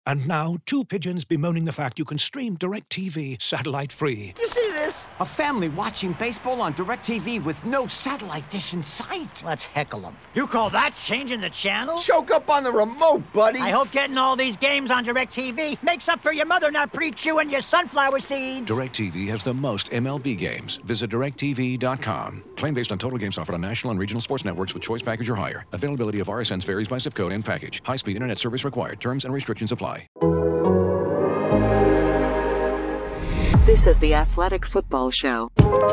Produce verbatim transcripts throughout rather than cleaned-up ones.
And now, two pigeons bemoaning the fact you can stream DirecTV satellite-free. You see this? A family watching baseball on DirecTV with no satellite dish in sight. Let's heckle them. You call that changing the channel? Choke up on the remote, buddy. I hope getting all these games on DirecTV makes up for your mother not pre-chewing your sunflower seeds. DirecTV has the most M L B games. Visit direct T V dot com. Claim based on total games offered on national and regional sports networks with choice package or higher. Availability of R S Ns varies by zip code and package. High-speed internet service required. Terms and restrictions apply. This is the Athletic Football Show.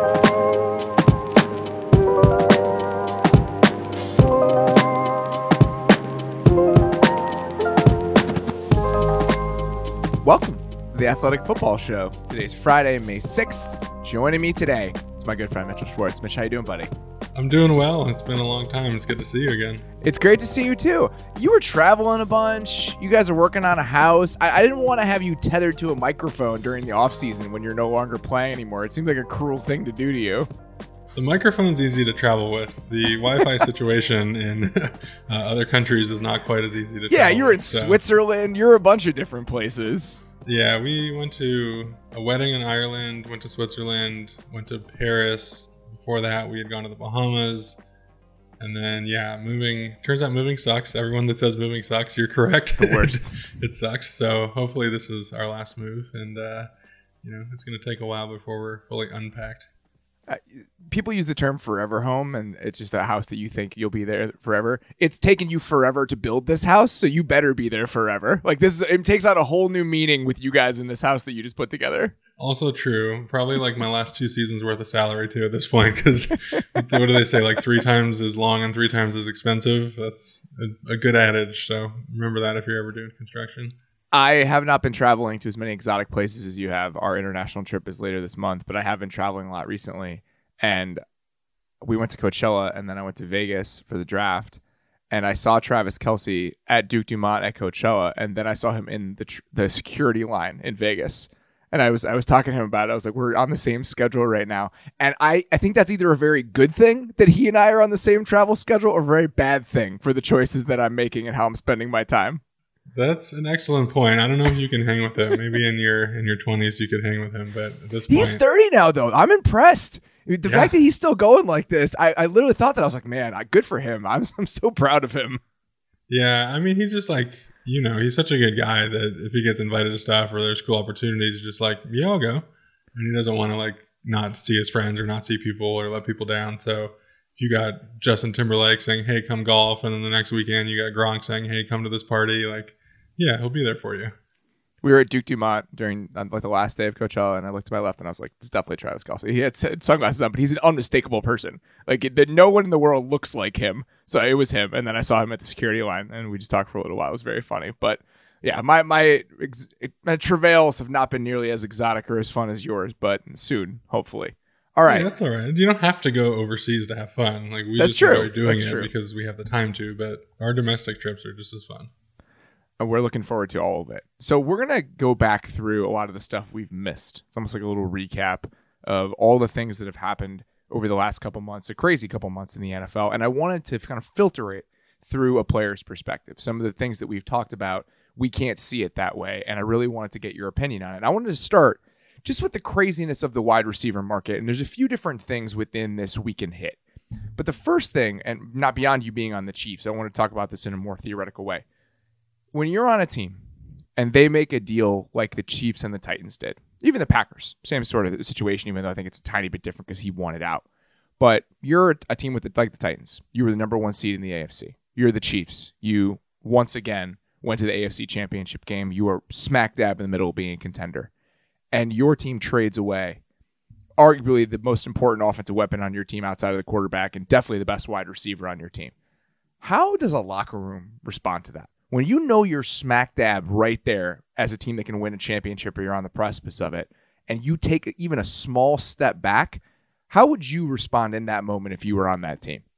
Welcome to the Athletic Football Show. Today's Friday, May sixth. Joining me today, it's my good friend Mitchell Schwartz. Mitch, how you doing, buddy? I'm doing well. It's been a long time. It's good to see you again. It's great to see you too. You were traveling a bunch. You guys are working on a house. I, I didn't want to have you tethered to a microphone during the off season when you're no longer playing anymore. It seems like a cruel thing to do to you. The microphone's easy to travel with. The Wi-Fi situation in uh, other countries is not quite as easy to Yeah, travel you're in with, so. Switzerland. You're a bunch of different places. Yeah, we went to a wedding in Ireland, went to Switzerland, went to Paris. Before that, we had gone to the Bahamas. And then, yeah, moving, turns out moving sucks. Everyone that says moving sucks, you're correct. The worst. It sucks. So hopefully this is our last move. And, uh, you know, it's going to take a while before we're fully unpacked. Uh, people use the term forever home, and it's just a house that you think you'll be there forever. It's taken you forever to build this house, so you better be there forever. Like this is, it takes on a whole new meaning with you guys in this house that you just put together. Also true. Probably like my last two seasons worth of salary too at this point, because what do they say? Like three times as long and three times as expensive. That's a, a good adage. So remember that if you're ever doing construction. I have not been traveling to as many exotic places as you have. Our international trip is later this month, but I have been traveling a lot recently. And we went to Coachella, and then I went to Vegas for the draft. And I saw Travis Kelce at Duke Dumont at Coachella, and then I saw him in the tr- the security line in Vegas. And I was I was talking to him about it. I was like, we're on the same schedule right now. And I, I think that's either a very good thing that he and I are on the same travel schedule, or a very bad thing for the choices that I'm making and how I'm spending my time. That's an excellent point. I don't know if you can hang with him. Maybe in your in your twenties you could hang with him, but at this point, he's thirty now, though. I'm impressed. The Yeah. fact that he's still going like this, I, I literally thought that. I was like, man, I, good for him. I'm I'm so proud of him. Yeah, I mean, he's just like, you know, he's such a good guy that if he gets invited to stuff or there's cool opportunities, he's just like, yeah, I'll go. And he doesn't want to like not see his friends or not see people or let people down. So if you got Justin Timberlake saying, hey, come golf, and then the next weekend you got Gronk saying, hey, come to this party, like, yeah, he'll be there for you. We were at Duke Dumont during um, like the last day of Coachella, and I looked to my left and I was like, "This is definitely Travis Kelce." He had s- sunglasses on, but he's an unmistakable person. Like it, that, no one in the world looks like him. So it was him. And then I saw him at the security line, and we just talked for a little while. It was very funny. But yeah, my my, ex- my travails have not been nearly as exotic or as fun as yours, but soon, hopefully. All right, Yeah, that's all right. You don't have to go overseas to have fun. Like we That's just true. enjoy doing That's it true. because we have the time to. But our domestic trips are just as fun. And we're looking forward to all of it. So we're going to go back through a lot of the stuff we've missed. It's almost like a little recap of all the things that have happened over the last couple months, a crazy couple months in the N F L. And I wanted to kind of filter it through a player's perspective. Some of the things that we've talked about, we can't see it that way. And I really wanted to get your opinion on it. And I wanted to start just with the craziness of the wide receiver market. And there's a few different things within this weekend hit. But the first thing, and not beyond you being on the Chiefs, I want to talk about this in a more theoretical way. When you're on a team and they make a deal like the Chiefs and the Titans did, even the Packers, same sort of situation, even though I think it's a tiny bit different because he wanted out. But you're a team with the, like the Titans. You were the number one seed in the A F C. You're the Chiefs. You, once again, went to the A F C Championship game. You are smack dab in the middle of being a contender. And your team trades away arguably the most important offensive weapon on your team outside of the quarterback and definitely the best wide receiver on your team. How does a locker room respond to that? When you know you're smack dab right there as a team that can win a championship or you're on the precipice of it, and you take even a small step back, how would you respond in that moment if you were on that team?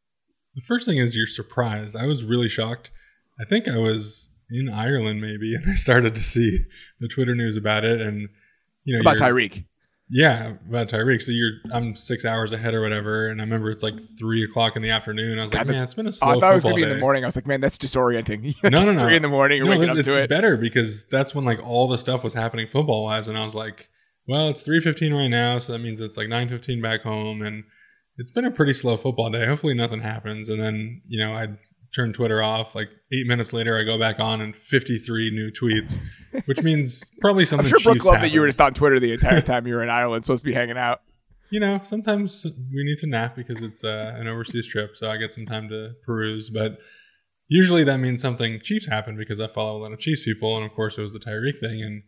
The first thing is you're surprised. I was really shocked. I think I was in Ireland maybe, and I started to see the Twitter news about it. And you know, About you're- Tyreek. Yeah, about Tyreek. So you're, I'm six hours ahead or whatever, and I remember it's like three o'clock in the afternoon. I was God, like, man, that's- it's been a Oh, slow I thought it was football gonna be in day. the morning. I was like, man, that's disorienting. No, no, It's no. Three in the morning. You're No, waking it's, up to it's it. better because that's when like all the stuff was happening football wise, and I was like, well, it's three fifteen right now, so that means it's like nine fifteen back home, and it's been a pretty slow football day. Hopefully nothing happens, and then you know I turn Twitter off. Like eight minutes later, I go back on and fifty-three new tweets, which means probably something. I'm sure Brooke Chiefs loved that you were happened. just on Twitter the entire time you were in Ireland, supposed to be hanging out. You know, sometimes we need to nap because it's uh, an overseas trip, so I get some time to peruse. But usually that means something Chiefs happened because I follow a lot of Chiefs people, and of course it was the Tyreek thing. And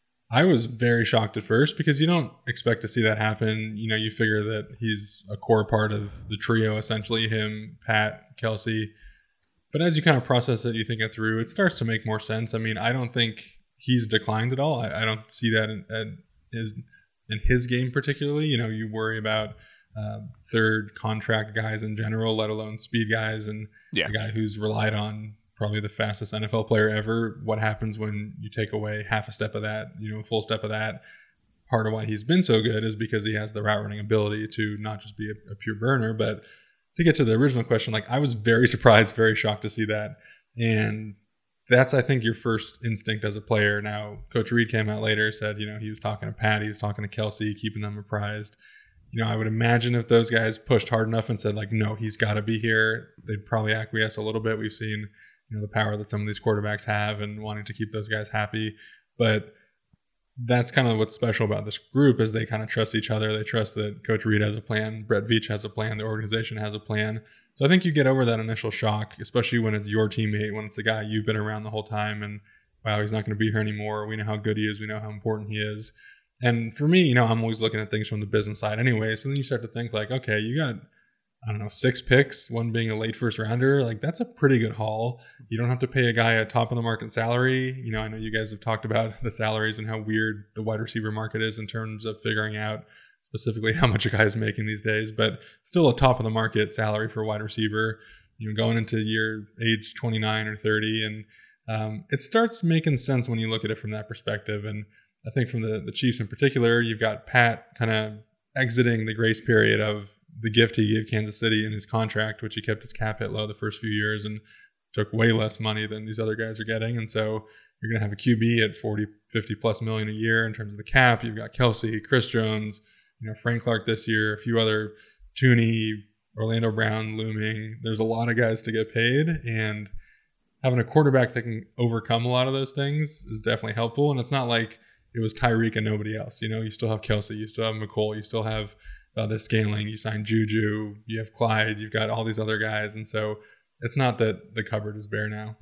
I was very shocked at first because you don't expect to see that happen. You know, you figure that he's a core part of the trio, essentially him, Pat, Kelsey. But as you kind of process it, you think it through, it starts to make more sense. I mean, I don't think he's declined at all. I, I don't see that in, in his in his game particularly. You know, you worry about uh, third contract guys in general, let alone speed guys, and Yeah. a guy who's relied on probably the fastest N F L player ever. What happens when you take away half a step of that, you know, a full step of that? Part of why he's been so good is because he has the route running ability to not just be a, a pure burner. But to get to the original question, like I was very surprised, very shocked to see that. And that's, I think, your first instinct as a player. Now, Coach Reed came out later, said, you know, he was talking to Pat, he was talking to Kelsey, keeping them apprised. You know, I would imagine if those guys pushed hard enough and said, like, no, he's got to be here, they'd probably acquiesce a little bit. We've seen, you know, the power that some of these quarterbacks have and wanting to keep those guys happy. But that's kind of what's special about this group is they kind of trust each other. They trust that Coach Reed has a plan, Brett Veach has a plan, the organization has a plan. So I think you get over that initial shock, especially when it's your teammate, when it's the guy you've been around the whole time and, wow, he's not going to be here anymore. We know how good he is. We know how important he is. And for me, you know, I'm always looking at things from the business side anyway. So then you start to think like, okay, you got, I don't know, six picks, one being a late first rounder. Like that's a pretty good haul. You don't have to pay a guy a top of the market salary. You know, I know you guys have talked about the salaries and how weird the wide receiver market is in terms of figuring out specifically how much a guy is making these days, but still a top of the market salary for a wide receiver, you know, going into year age twenty-nine or thirty. And um, it starts making sense when you look at it from that perspective. And I think from the, the Chiefs in particular, you've got Pat kind of exiting the grace period of the gift he gave Kansas City in his contract, which he kept his cap hit low the first few years and took way less money than these other guys are getting. And so you're going to have a Q B at forty, fifty plus million a year in terms of the cap. You've got Kelsey, Chris Jones, you know, Frank Clark this year, a few other, Tooney, Orlando Brown looming. There's a lot of guys to get paid, and having a quarterback that can overcome a lot of those things is definitely helpful. And it's not like it was Tyreek and nobody else. You know, you still have Kelsey, you still have McColl, you still have Valdez Scaling, you signed Juju, you have Clyde, you've got all these other guys. And so it's not that the cupboard is bare now.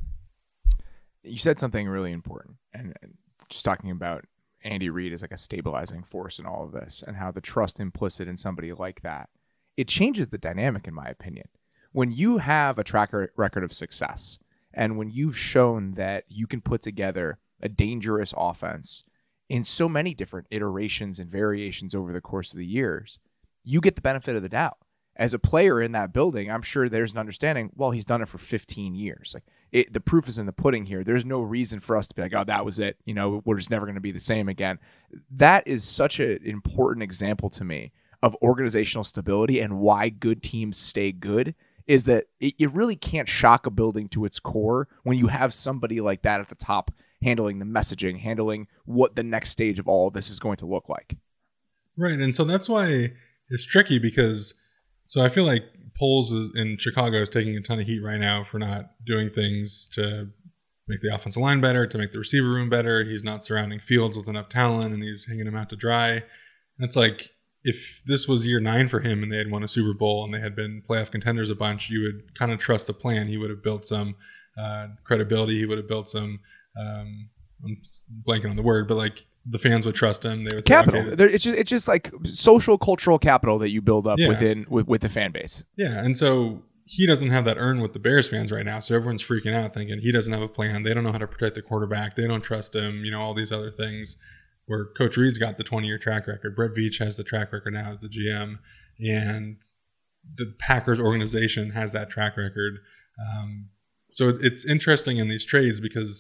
You said something really important, and just talking about Andy Reid as like a stabilizing force in all of this and how the trust implicit in somebody like that, it changes the dynamic, in my opinion. When you have a track record of success and when you've shown that you can put together a dangerous offense in so many different iterations and variations over the course of the years, you get the benefit of the doubt. As a player in that building, I'm sure there's an understanding, well, he's done it for fifteen years. Like it, the proof is in the pudding here. There's no reason for us to be like, oh, that was it. You know, we're just never going to be the same again. That is such an important example to me of organizational stability and why good teams stay good, is that it, it really can't shock a building to its core when you have somebody like that at the top handling the messaging, handling what the next stage of all of this is going to look like. Right. And so that's why it's tricky because so I feel like Poles is, in Chicago is taking a ton of heat right now for not doing things to make the offensive line better, to make the receiver room better. He's not surrounding Fields with enough talent and he's hanging him out to dry. And it's like, if this was year nine for him and they had won a Super Bowl and they had been playoff contenders a bunch, you would kind of trust the plan. He would have built some uh, credibility. He would have built some, um, I'm blanking on the word, but like the fans would trust him. They would say, Capital. okay, There- It's just, it's just like social, cultural capital that you build up Yeah. within with, with the fan base. yeah. And so he doesn't have that earn with the Bears fans right now. So everyone's freaking out thinking he doesn't have a plan. They don't know how to protect the quarterback. They don't trust him, you know, all these other things. Where Coach Reed's got the twenty-year track record. Brett Veach has the track record now as the G M. And the Packers organization has that track record. Um, so it's interesting in these trades because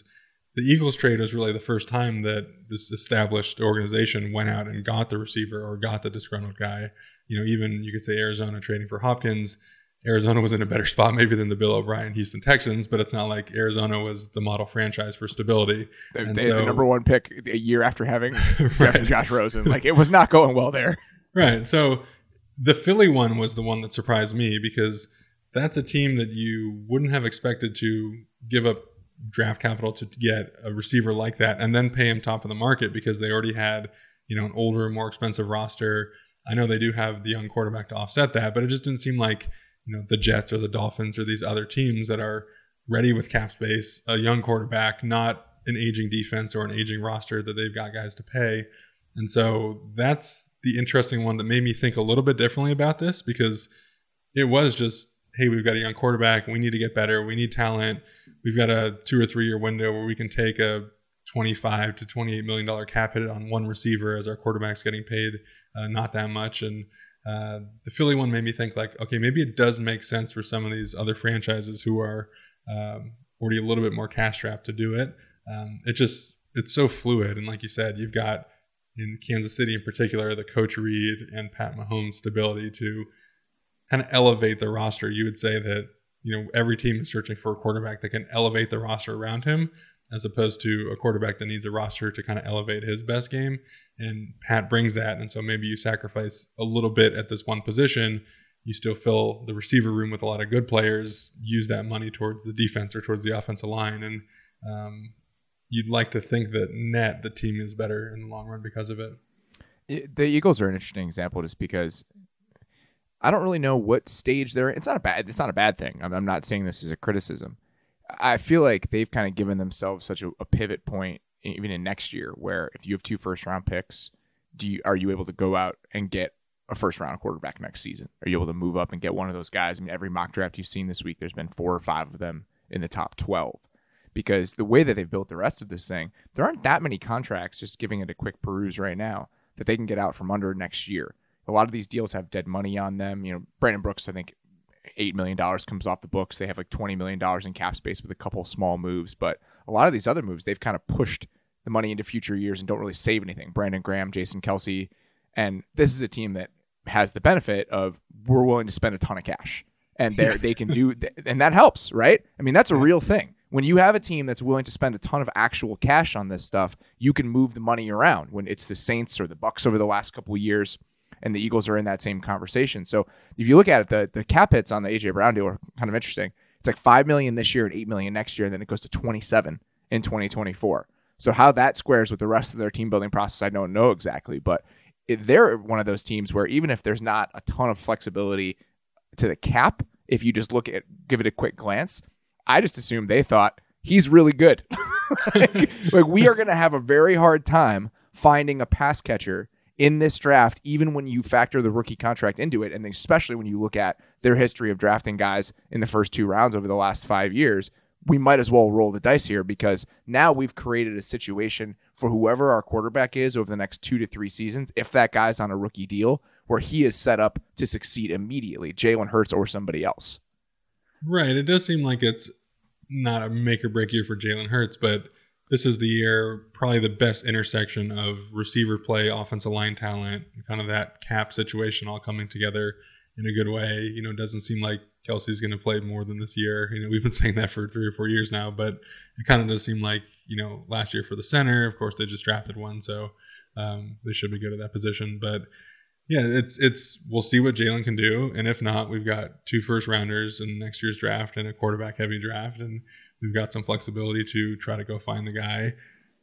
the Eagles trade was really the first time that this established organization went out and got the receiver or got the disgruntled guy. You know, even you could say Arizona trading for Hopkins. Arizona was in a better spot maybe than the Bill O'Brien Houston Texans, but it's not like Arizona was the model franchise for stability. They, and they so, had the number one pick a year after having right. after Josh Rosen. Like, it was not going well there. Right. So the Philly one was the one that surprised me because that's a team that you wouldn't have expected to give up draft capital to get a receiver like that and then pay him top of the market because they already had, you know, an older, more expensive roster. I know they do have the young quarterback to offset that, but it just didn't seem like, you know, the Jets or the Dolphins or these other teams that are ready with cap space, a young quarterback, not an aging defense or an aging roster that they've got guys to pay. And so that's the interesting one that made me think a little bit differently about this because it was just, hey, we've got a young quarterback. We need to get better. We need talent. We've got a two or three year window where we can take a twenty-five to twenty-eight million dollars cap hit on one receiver as our quarterback's getting paid uh, not that much. And uh, the Philly one made me think like, okay, maybe it does make sense for some of these other franchises who are um, already a little bit more cash strapped to do it. Um, it just, it's so fluid. And like you said, you've got in Kansas City in particular, the Coach Reid and Pat Mahomes stability to kind of elevate the roster. You would say that, you know, every team is searching for a quarterback that can elevate the roster around him as opposed to a quarterback that needs a roster to kind of elevate his best game. And Pat brings that. And so maybe you sacrifice a little bit at this one position. You still fill the receiver room with a lot of good players, use that money towards the defense or towards the offensive line. And um, you'd like to think that net the team is better in the long run because of it. The Eagles are an interesting example just because I don't really know what stage they're in. It's not a bad, it's not a bad thing. I'm, I'm not saying this as a criticism. I feel like they've kind of given themselves such a, a pivot point, even in next year, where if you have two first round picks, do you, are you able to go out and get a first round quarterback next season? Are you able to move up and get one of those guys? I mean, every mock draft you've seen this week, there's been four or five of them in the top twelve. Because the way that they've built the rest of this thing, there aren't that many contracts, just giving it a quick peruse right now, that they can get out from under next year. A lot of these deals have dead money on them. You know, Brandon Brooks, I think eight million dollars comes off the books. They have like twenty million dollars in cap space with a couple of small moves. But a lot of these other moves, they've kind of pushed the money into future years and don't really save anything. Brandon Graham, Jason Kelsey. And this is a team that has the benefit of we're willing to spend a ton of cash. And they they can do, and that helps, right? I mean, that's a real thing. When you have a team that's willing to spend a ton of actual cash on this stuff, you can move the money around. When it's the Saints or the Bucks over the last couple of years, and the Eagles are in that same conversation. So if you look at it, the, the cap hits on the A J Brown deal are kind of interesting. It's like five million dollars this year and eight million dollars next year, and then it goes to twenty-seven in twenty twenty-four. So how that squares with the rest of their team building process, I don't know exactly, but it, they're one of those teams where even if there's not a ton of flexibility to the cap, if you just look at, give it a quick glance, I just assumed they thought he's really good. like, like we are going to have a very hard time finding a pass catcher in this draft, even when you factor the rookie contract into it, and especially when you look at their history of drafting guys in the first two rounds over the last five years, we might as well roll the dice here because now we've created a situation for whoever our quarterback is over the next two to three seasons, if that guy's on a rookie deal, where he is set up to succeed immediately, Jalen Hurts or somebody else. Right. It does seem like it's not a make or break year for Jalen Hurts, but this is the year, probably the best intersection of receiver play, offensive line talent, kind of that cap situation all coming together in a good way. You know, it doesn't seem like Kelsey's going to play more than this year. You know, we've been saying that for three or four years now, but it kind of does seem like, you know, last year for the center, of course, they just drafted one, so um, they should be good at that position. But yeah, it's, it's, we'll see what Jalen can do. And if not, we've got two first rounders in next year's draft and a quarterback heavy draft. And we've got some flexibility to try to go find the guy.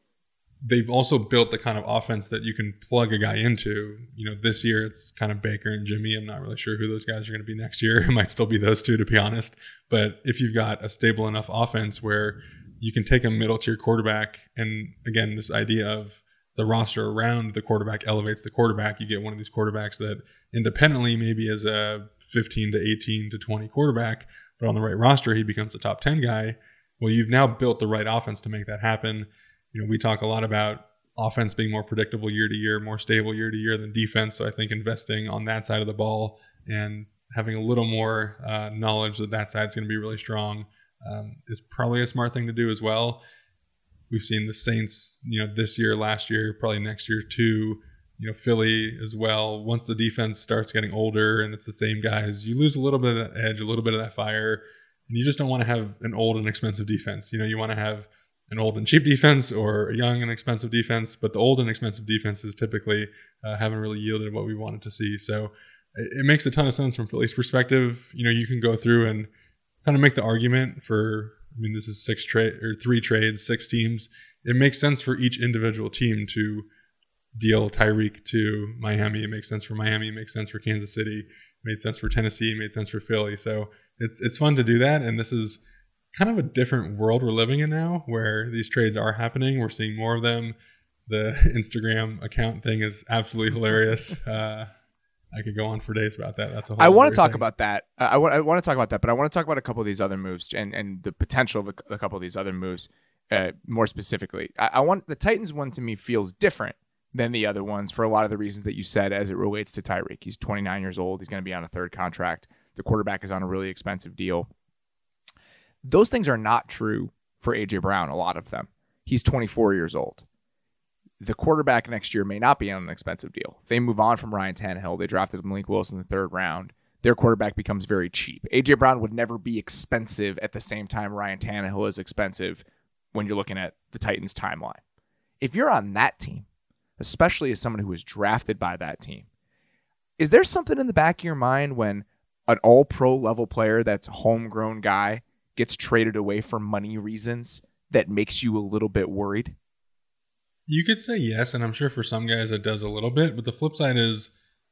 They've also built the kind of offense that you can plug a guy into. You know, this year it's kind of Baker and Jimmy. I'm not really sure who those guys are going to be next year. It might still be those two, to be honest. But if you've got a stable enough offense where you can take a middle tier quarterback, and again, this idea of the roster around the quarterback elevates the quarterback. You get one of these quarterbacks that independently maybe is a fifteen to eighteen to twenty quarterback, but on the right roster, he becomes a top ten guy. Well, you've now built the right offense to make that happen. You know, we talk a lot about offense being more predictable year to year, more stable year to year than defense. So I think investing on that side of the ball and having a little more uh, knowledge that that side's going to be really strong um, is probably a smart thing to do as well. We've seen the Saints, you know, this year, last year, probably next year too. You know, Philly as well. Once the defense starts getting older and it's the same guys, you lose a little bit of that edge, a little bit of that fire. And you just don't want to have an old and expensive defense. You know, you want to have an old and cheap defense or a young and expensive defense. But the old and expensive defenses typically uh, haven't really yielded what we wanted to see. So it, it makes a ton of sense from Philly's perspective. You know, you can go through and kind of make the argument for, I mean, this is six trade or three trades, six teams. It makes sense for each individual team to deal Tyreek to Miami. It makes sense for Miami. It makes sense for Kansas City. It made sense for Tennessee. It made sense for Philly. So it's it's fun to do that. And this is kind of a different world we're living in now where these trades are happening. We're seeing more of them. The Instagram account thing is absolutely hilarious. Uh, I could go on for days about that. That's a whole I want to talk thing. about that. Uh, I want I want to talk about that, but I want to talk about a couple of these other moves and, and the potential of a, a couple of these other moves uh, more specifically. I, I want the Titans one to me feels different than the other ones for a lot of the reasons that you said as it relates to Tyreek. He's twenty-nine years old. He's going to be on a third contract. The quarterback is on a really expensive deal. Those things are not true for A J Brown, a lot of them. He's twenty-four years old. The quarterback next year may not be on an expensive deal. If they move on from Ryan Tannehill, they drafted Malik Willis in the third round, their quarterback becomes very cheap. A J Brown would never be expensive at the same time Ryan Tannehill is expensive when you're looking at the Titans' timeline. If you're on that team, especially as someone who was drafted by that team, is there something in the back of your mind when an all-pro level player that's a homegrown guy gets traded away for money reasons that makes you a little bit worried? You could say yes, and I'm sure for some guys it does a little bit, but the flip side is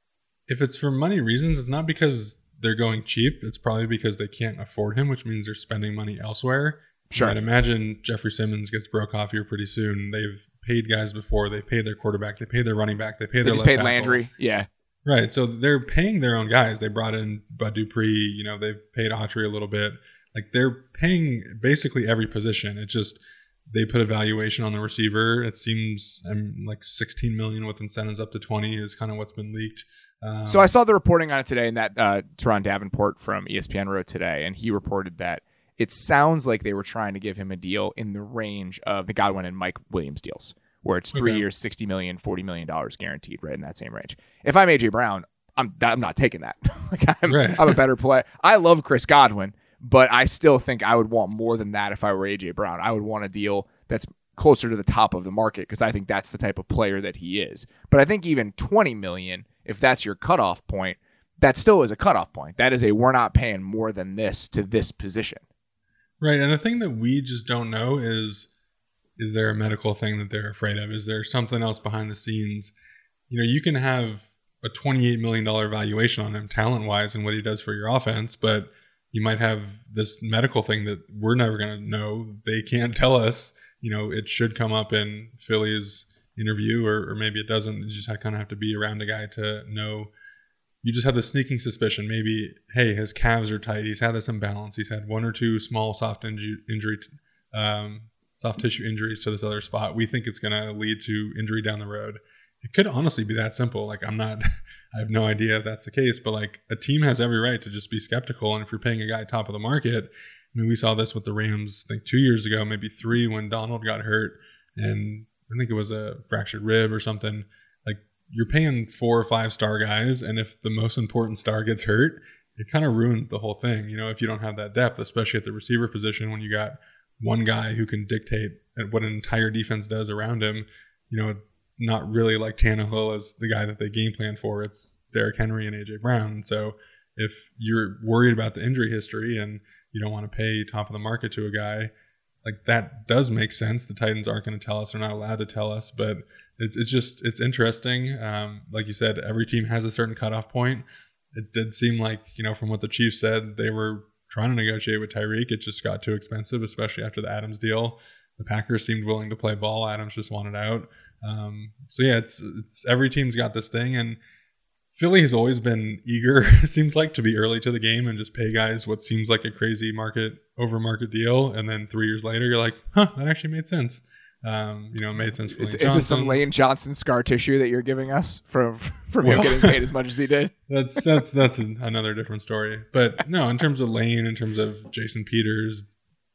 if it's for money reasons, it's not because they're going cheap. It's probably because they can't afford him, which means they're spending money elsewhere. Sure. I'd imagine Jeffrey Simmons gets broke off here pretty soon. They've paid guys before. They paid their quarterback. They paid their running back. They paid They their just left paid tackle. Landry. Yeah. Right. So they're paying their own guys. They brought in Bud Dupree. You know, they've paid Autry a little bit. Like they're paying basically every position. It's just they put a valuation on the receiver. It seems um, like sixteen million dollars with incentives up to twenty is kind of what's been leaked. Um, So I saw the reporting on it today, and that uh, Teron Davenport from E S P N wrote today, and he reported that it sounds like they were trying to give him a deal in the range of the Godwin and Mike Williams deals, where it's three Okay. years, sixty million dollars, forty million dollars guaranteed, right in that same range. If I'm A J Brown, I'm I'm not taking that. like I'm, Right. I'm a better player. I love Chris Godwin, but I still think I would want more than that if I were A J Brown. I would want a deal that's closer to the top of the market because I think that's the type of player that he is. But I think even twenty million dollars, if that's your cutoff point, that still is a cutoff point. That is a we're not paying more than this to this position. Right. And the thing that we just don't know is, is there a medical thing that they're afraid of? Is there something else behind the scenes? You know, you can have a twenty-eight million dollars valuation on him talent-wise and what he does for your offense, but you might have this medical thing that we're never going to know. They can't tell us. You know, it should come up in Philly's interview, or, or maybe it doesn't. You just kind of have to be around a guy to know. You just have the sneaking suspicion. Maybe, hey, his calves are tight. He's had this imbalance. He's had one or two small soft inju- injury, um, soft tissue injuries to this other spot. We think it's going to lead to injury down the road. It could honestly be that simple. Like, I'm not, I have no idea if that's the case, but like a team has every right to just be skeptical. And if you're paying a guy top of the market, I mean, we saw this with the Rams, I think two years ago, maybe three, when Donald got hurt, and I think it was a fractured rib or something. Like, you're paying four or five star guys, and if the most important star gets hurt, it kind of ruins the whole thing. You know, if you don't have that depth, especially at the receiver position, when you got one guy who can dictate what an entire defense does around him, you know, it's not really like Tannehill as the guy that they game plan for. It's Derrick Henry and A J Brown. So if you're worried about the injury history and you don't want to pay top of the market to a guy, like, that does make sense. The Titans aren't going to tell us. They're not allowed to tell us, but it's it's just, it's interesting. Um, like you said, every team has a certain cutoff point. It did seem like, you know, from what the Chiefs said, they were trying to negotiate with Tyreek. It just got too expensive, especially after the Adams deal. The Packers seemed willing to play ball. Adams just wanted out. Um, so yeah, it's it's every team's got this thing, and Philly has always been eager, it seems like, to be early to the game and just pay guys what seems like a crazy market over market deal, and then three years later you're like, huh, that actually made sense. Um, you know, it made sense for Is, Lane is this some Johnson. Lane Johnson scar tissue that you're giving us from from Well- him getting paid as much as he did? That's that's that's an, another different story. But no, in terms of Lane, in terms of Jason Peters,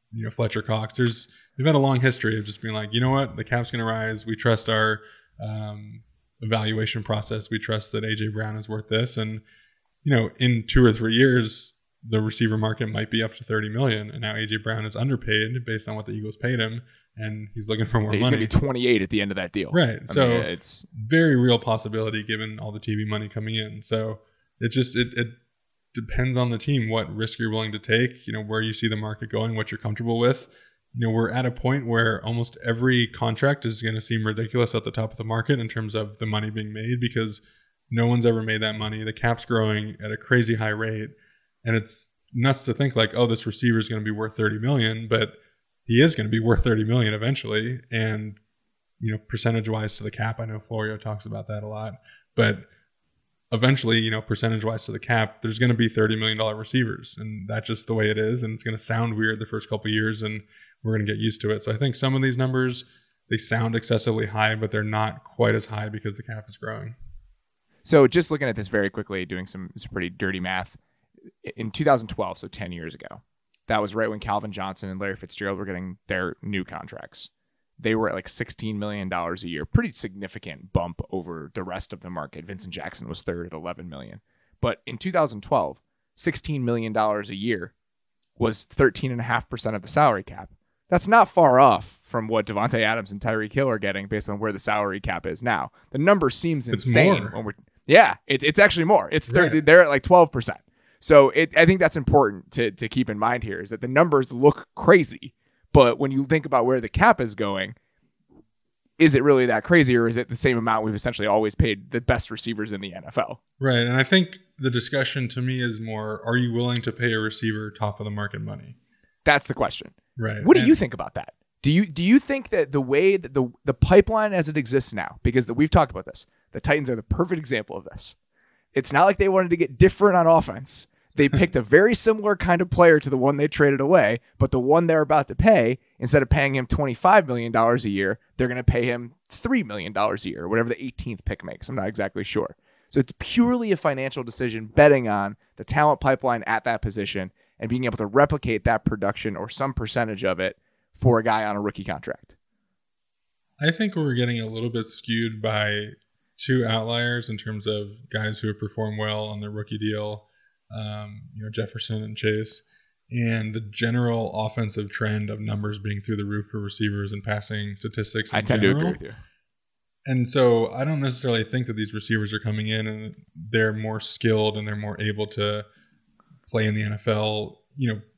you know, Fletcher Cox. There's we've had a long history of just being like, you know what, the cap's going to rise. We trust our um, evaluation process. We trust that A J Brown is worth this. And, you know, in two or three years, the receiver market might be up to thirty million. And now A J Brown is underpaid based on what the Eagles paid him. And he's looking for more he's money. He's going to be twenty-eight at the end of that deal. Right. I so mean, it's very real possibility given all the T V money coming in. So it just, it, it depends on the team, what risk you're willing to take, you know, where you see the market going, what you're comfortable with. You know, we're at a point where almost every contract is going to seem ridiculous at the top of the market in terms of the money being made, because no one's ever made that money. The cap's growing at a crazy high rate. And it's nuts to think like, oh, this receiver is going to be worth thirty million, but he is going to be worth thirty million eventually. And, you know, percentage wise to the cap, I know Florio talks about that a lot, but eventually, you know, percentage wise to the cap, there's going to be thirty million dollars receivers, and that's just the way it is. And it's going to sound weird the first couple of years, and we're going to get used to it. So I think some of these numbers, they sound excessively high, but they're not quite as high because the cap is growing. So just looking at this very quickly, doing some, some pretty dirty math, in two thousand twelve, so ten years ago, that was right when Calvin Johnson and Larry Fitzgerald were getting their new contracts. They were at like sixteen million dollars a year, pretty significant bump over the rest of the market. Vincent Jackson was third at eleven million dollars. But in two thousand twelve, sixteen million dollars a year was thirteen point five percent of the salary cap. That's not far off from what Devontae Adams and Tyreek Hill are getting based on where the salary cap is now. The number seems insane. It's more. When we're, yeah, it's it's actually more. It's thirty, right. They're at like twelve percent. So it, I think that's important to to keep in mind here, is that the numbers look crazy, but when you think about where the cap is going, is it really that crazy, or is it the same amount we've essentially always paid the best receivers in the N F L? Right. And I think the discussion to me is more, are you willing to pay a receiver top of the market money? That's the question. Right. What do and, you think about that? Do you do you think that the way that the the pipeline as it exists now, because the, we've talked about this, the Titans are the perfect example of this. It's not like they wanted to get different on offense. They picked a very similar kind of player to the one they traded away, but the one they're about to pay, instead of paying him twenty-five million dollars a year, they're going to pay him three million dollars a year, whatever the eighteenth pick makes. I'm not exactly sure. So it's purely a financial decision, betting on the talent pipeline at that position and being able to replicate that production or some percentage of it for a guy on a rookie contract. I think we're getting a little bit skewed by two outliers in terms of guys who have performed well on their rookie deal. Um, you know, Jefferson and Chase, and the general offensive trend of numbers being through the roof for receivers and passing statistics in I tend general. to agree with you. And so I don't necessarily think that these receivers are coming in and they're more skilled and they're more able to play in the N F L. You know,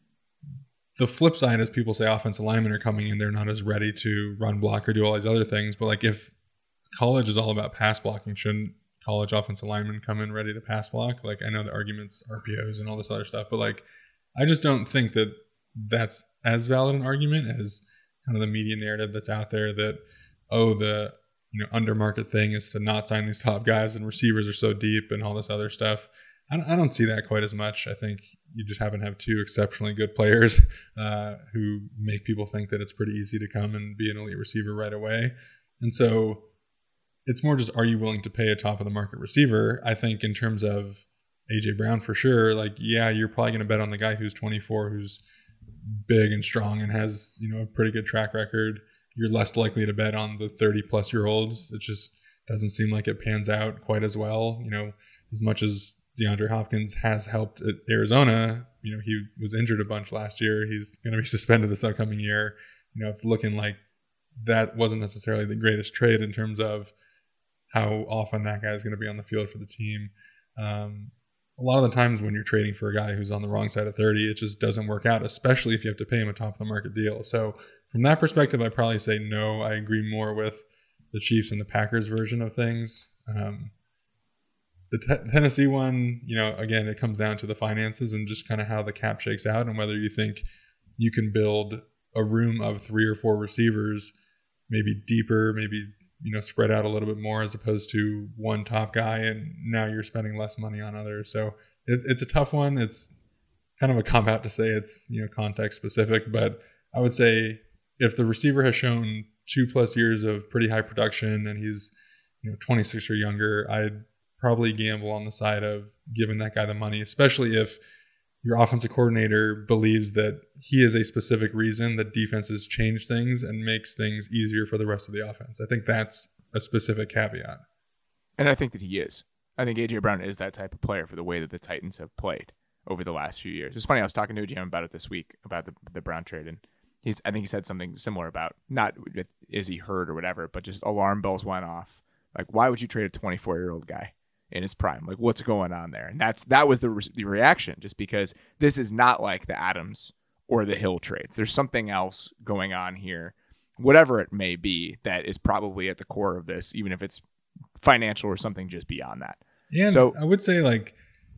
the flip side is people say offensive linemen are coming in, they're not as ready to run block or do all these other things. But like, if college is all about pass blocking, shouldn't college offensive linemen come in ready to pass block? Like, I know the arguments, R P Os and all this other stuff, but like, I just don't think that that's as valid an argument as kind of the media narrative that's out there that, oh, the, you know, under market thing is to not sign these top guys and receivers are so deep and all this other stuff. I don't, I don't see that quite as much. I think you just happen to have two exceptionally good players uh, who make people think that it's pretty easy to come and be an elite receiver right away. And so it's more just, are you willing to pay a top of the market receiver? I think in terms of A J Brown, for sure, like, yeah, you're probably going to bet on the guy who's twenty-four, who's big and strong and has, you know, a pretty good track record. You're less likely to bet on the thirty plus year olds. It just doesn't seem like it pans out quite as well. You know, as much as DeAndre Hopkins has helped at Arizona, you know, he was injured a bunch last year. He's going to be suspended this upcoming year. You know, it's looking like that wasn't necessarily the greatest trade in terms of how often that guy is going to be on the field for the team. Um, a lot of the times when you're trading for a guy who's on the wrong side of thirty, it just doesn't work out, especially if you have to pay him a top of the market deal. So from that perspective, I'd probably say no. I agree more with the Chiefs and the Packers version of things. Um, the te- Tennessee one, you know, again, it comes down to the finances and just kind of how the cap shakes out and whether you think you can build a room of three or four receivers, maybe deeper, maybe, you know, spread out a little bit more as opposed to one top guy, and now you're spending less money on others. So it, it's a tough one. It's kind of a cop out to say it's, you know, context specific, but I would say if the receiver has shown two plus years of pretty high production and he's, you know, twenty-six or younger, I'd probably gamble on the side of giving that guy the money, especially if your offensive coordinator believes that he is a specific reason that defenses change things and makes things easier for the rest of the offense. I think that's a specific caveat. And I think that he is. I think A J Brown is that type of player for the way that the Titans have played over the last few years. It's funny, I was talking to a G M about it this week, about the, the Brown trade, and he's I think he said something similar about, not is he hurt or whatever, but just alarm bells went off. Like, why would you trade a twenty-four-year-old guy in his prime? Like, what's going on there? And that's that was the, re- the reaction, just because this is not like the Adams or the Hill trades. There's something else going on here, whatever it may be, that is probably at the core of this, even if it's financial or something just beyond that. Yeah, so I would say, like,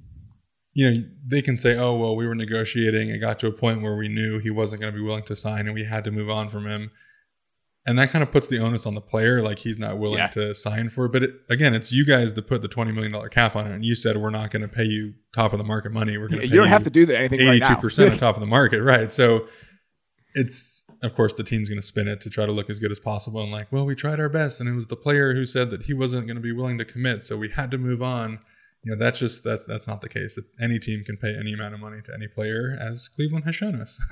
you know, they can say, oh, well, we were negotiating. It got to a point where we knew he wasn't going to be willing to sign and we had to move on from him. And that kind of puts the onus on the player, like he's not willing yeah. to sign for it. But it, again, it's you guys that put the twenty million dollars cap on it. And you said, we're not going to pay you top of the market money. We're going to you pay don't you have to do that anything right now. eighty-two percent on top of the market. Right. So it's, of course, the team's going to spin it to try to look as good as possible. And like, well, we tried our best. And it was the player who said that he wasn't going to be willing to commit. So we had to move on. You know, that's just, that's, that's not the case. Any team can pay any amount of money to any player, as Cleveland has shown us.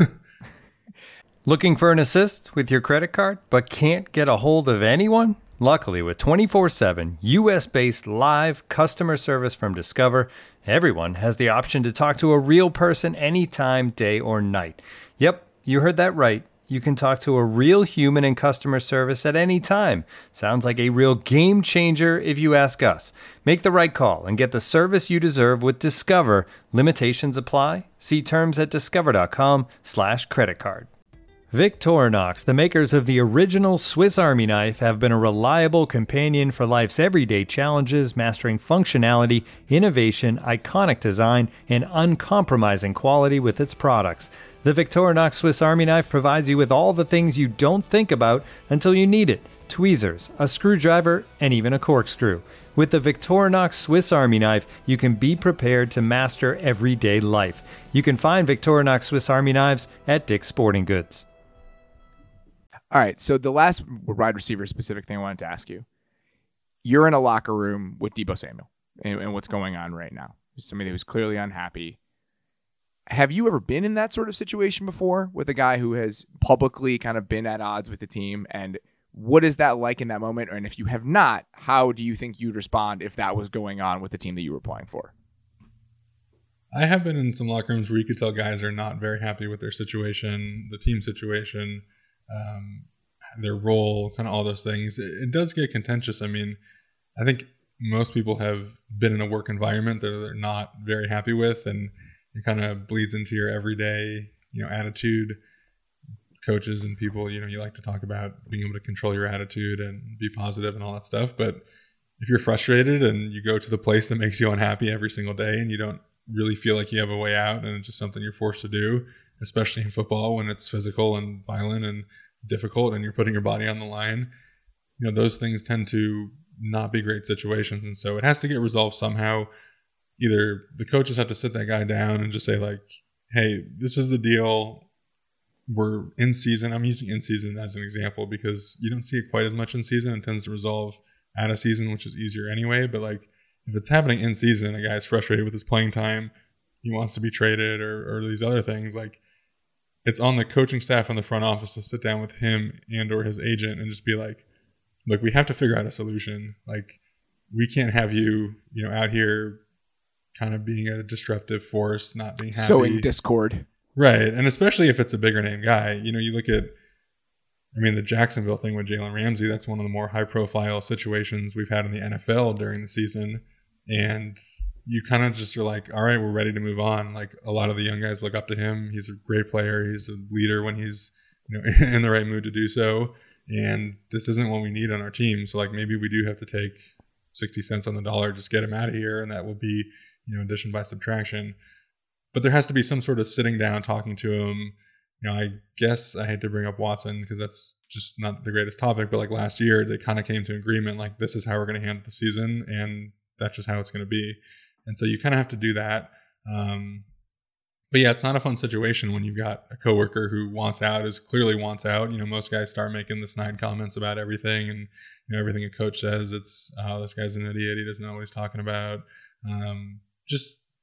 Looking for an assist with your credit card, but can't get a hold of anyone? Luckily, with twenty-four seven U S-based live customer service from Discover, everyone has the option to talk to a real person anytime, day or night. Yep, you heard that right. You can talk to a real human in customer service at any time. Sounds like a real game changer if you ask us. Make the right call and get the service you deserve with Discover. Limitations apply. See terms at discover.com slash credit card. Victorinox, the makers of the original Swiss Army knife, have been a reliable companion for life's everyday challenges, mastering functionality, innovation, iconic design, and uncompromising quality with its products. The Victorinox Swiss Army knife provides you with all the things you don't think about until you need it. Tweezers, a screwdriver, and even a corkscrew. With the Victorinox Swiss Army knife, you can be prepared to master everyday life. You can find Victorinox Swiss Army knives at Dick's Sporting Goods. All right, so the last wide receiver specific thing I wanted to ask you. You're in a locker room with Deebo Samuel and, and what's going on right now. Somebody who's clearly unhappy. Have you ever been in that sort of situation before with a guy who has publicly kind of been at odds with the team? And what is that like in that moment? And if you have not, how do you think you'd respond if that was going on with the team that you were playing for? I have been in some locker rooms where you could tell guys are not very happy with their situation, the team situation, um, their role, kind of all those things. It, it does get contentious. I mean, I think most people have been in a work environment that they're not very happy with, and it kind of bleeds into your everyday, you know, attitude. Coaches and people, you know, you like to talk about being able to control your attitude and be positive and all that stuff. But if you're frustrated and you go to the place that makes you unhappy every single day and you don't really feel like you have a way out and it's just something you're forced to do, especially in football when it's physical and violent and difficult and you're putting your body on the line, you know, those things tend to not be great situations. And so it has to get resolved somehow. Either the coaches have to sit that guy down and just say like, hey, this is the deal. We're in season. I'm using in season as an example because you don't see it quite as much in season. It tends to resolve out of season, which is easier anyway. But like if it's happening in season, a guy's frustrated with his playing time, he wants to be traded or, or these other things, like it's on the coaching staff in the front office to sit down with him and or his agent and just be like, look, we have to figure out a solution. Like we can't have you, you know, out here kind of being a disruptive force, not being happy. Sowing discord. Right. And especially if it's a bigger name guy, you know, you look at, I mean, the Jacksonville thing with Jalen Ramsey, that's one of the more high profile situations we've had in the N F L during the season. And you kind of just are like, all right, we're ready to move on. Like a lot of the young guys look up to him. He's a great player. He's a leader when he's, you know, in the right mood to do so. And this isn't what we need on our team. So like maybe we do have to take sixty cents on the dollar, just get him out of here. And that will be, you know, addition by subtraction. But there has to be some sort of sitting down, talking to him. You know, I guess I hate to bring up Watson because that's just not the greatest topic. But like last year, they kind of came to agreement, like this is how we're going to handle the season. And that's just how it's going to be. And so you kind of have to do that. Um, but yeah, it's not a fun situation when you've got a coworker who wants out, is clearly wants out. You know, most guys start making the snide comments about everything. And, you know, everything a coach says, it's, oh, this guy's an idiot. He doesn't know what he's talking about. Um, just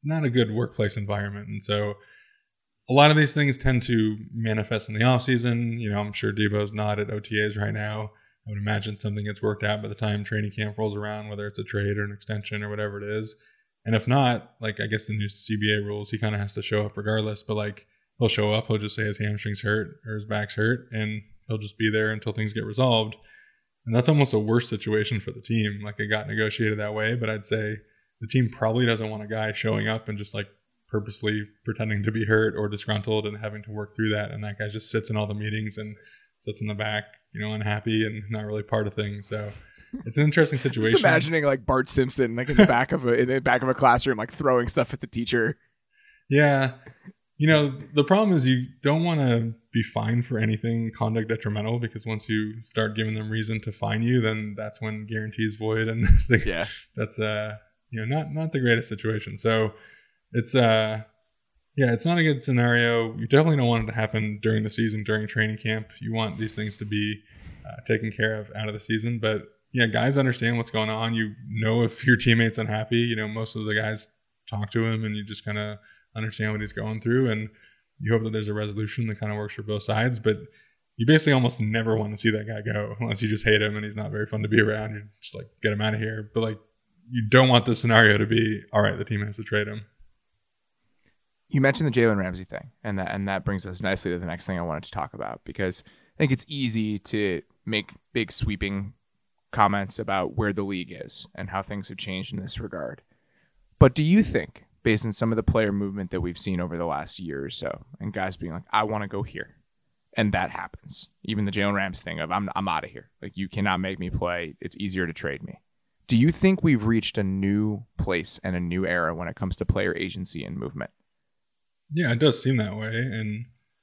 not a good workplace environment. And so a lot of these things tend to manifest in the off season. You know, I'm sure Debo's not at O T As right now. I would imagine something gets worked out by the time training camp rolls around, whether it's a trade or an extension or whatever it is. And if not, like, I guess the new C B A rules, he kind of has to show up regardless. But like, he'll show up, he'll just say his hamstring's hurt or his back's hurt, and he'll just be there until things get resolved. And that's almost a worse situation for the team. Like, it got negotiated that way, but I'd say the team probably doesn't want a guy showing up and just like purposely pretending to be hurt or disgruntled and having to work through that. And that guy just sits in all the meetings and sits in the back, you know, unhappy and not really part of things. So it's an interesting situation. Just imagining like Bart Simpson, like in the back of a in the back of a classroom, like throwing stuff at the teacher. Yeah. You know, the problem is you don't want to be fined for anything conduct detrimental, because once you start giving them reason to fine you, then that's when guarantees void. And the, yeah, that's, uh, you know, not, not the greatest situation. So it's, uh, yeah, it's not a good scenario. You definitely don't want it to happen during the season, during training camp. You want these things to be uh, taken care of out of the season. But yeah, guys understand what's going on. You know, if your teammate's unhappy, you know, most of the guys talk to him and you just kind of understand what he's going through, and you hope that there's a resolution that kind of works for both sides. But you basically almost never want to see that guy go unless you just hate him and he's not very fun to be around. You're just like, get him out of here. But like, you don't want the scenario to be, all right, the team has to trade him. You mentioned the Jalen Ramsey thing, and that and that brings us nicely to the next thing I wanted to talk about, because I think it's easy to make big sweeping comments about where the league is and how things have changed in this regard. But do you think, based on some of the player movement that we've seen over the last year or so, and guys being like, I want to go here, and that happens, even the Jalen Ramsey thing of I'm I'm out of here, like you cannot make me play, it's easier to trade me. Do you think we've reached a new place and a new era when it comes to player agency and movement? Yeah, it does seem that way, and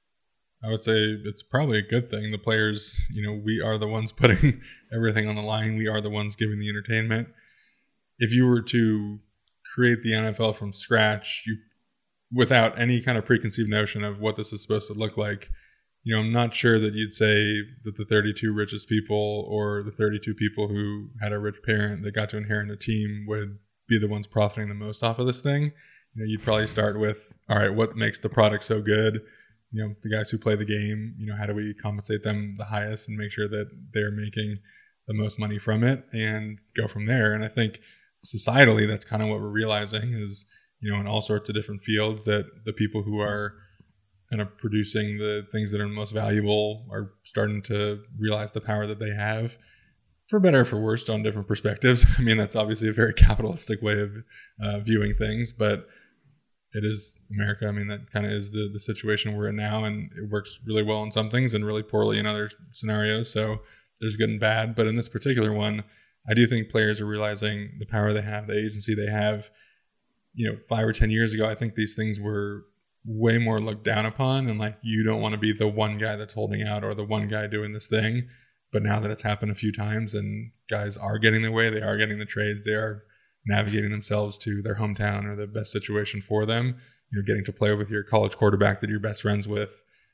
I would say it's probably a good thing. The players, you know, we are the ones putting everything on the line. We are the ones giving the entertainment. If you were to create the N F L from scratch, you, without any kind of preconceived notion of what this is supposed to look like, you know, I'm not sure that you'd say that the thirty-two richest people or the thirty-two people who had a rich parent that got to inherit a team would be the ones profiting the most off of this thing. You know, you'd probably start with, all right, what makes the product so good? You know, the guys who play the game, you know, how do we compensate them the highest and make sure that they're making the most money from it, and go from there. And I think societally, that's kind of what we're realizing is, you know, in all sorts of different fields, that the people who are kind of producing the things that are most valuable are starting to realize the power that they have, for better or for worse, on different perspectives. I mean, that's obviously a very capitalistic way of uh, viewing things, but it is America. I mean, that kind of is the, the situation we're in now, and it works really well in some things and really poorly in other scenarios. So there's good and bad. But in this particular one, I do think players are realizing the power they have, the agency they have. You know, five or ten years ago, I think these things were way more looked down upon, and like, you don't want to be the one guy that's holding out or the one guy doing this thing. But now that it's happened a few times and guys are getting their way, they are getting the trades, they are navigating themselves to their hometown or the best situation for them, you know, getting to play with your college quarterback that you're best friends with,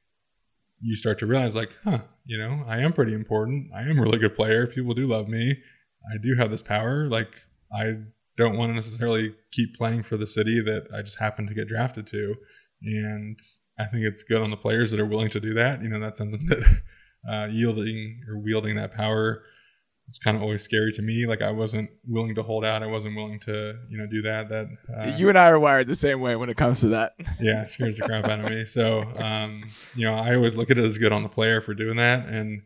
you start to realize like, huh, you know, I am pretty important. I am a really good player. People do love me. I do have this power. Like, I don't want to necessarily keep playing for the city that I just happen to get drafted to. And I think it's good on the players that are willing to do that. You know, that's something that uh, yielding or wielding that power, it's kind of always scary to me. Like, I wasn't willing to hold out. I wasn't willing to, you know, do that. That uh, you and I are wired the same way when it comes to that. Yeah, it scares the crap out of me. So, um, you know, I always look at it as good on the player for doing that. And,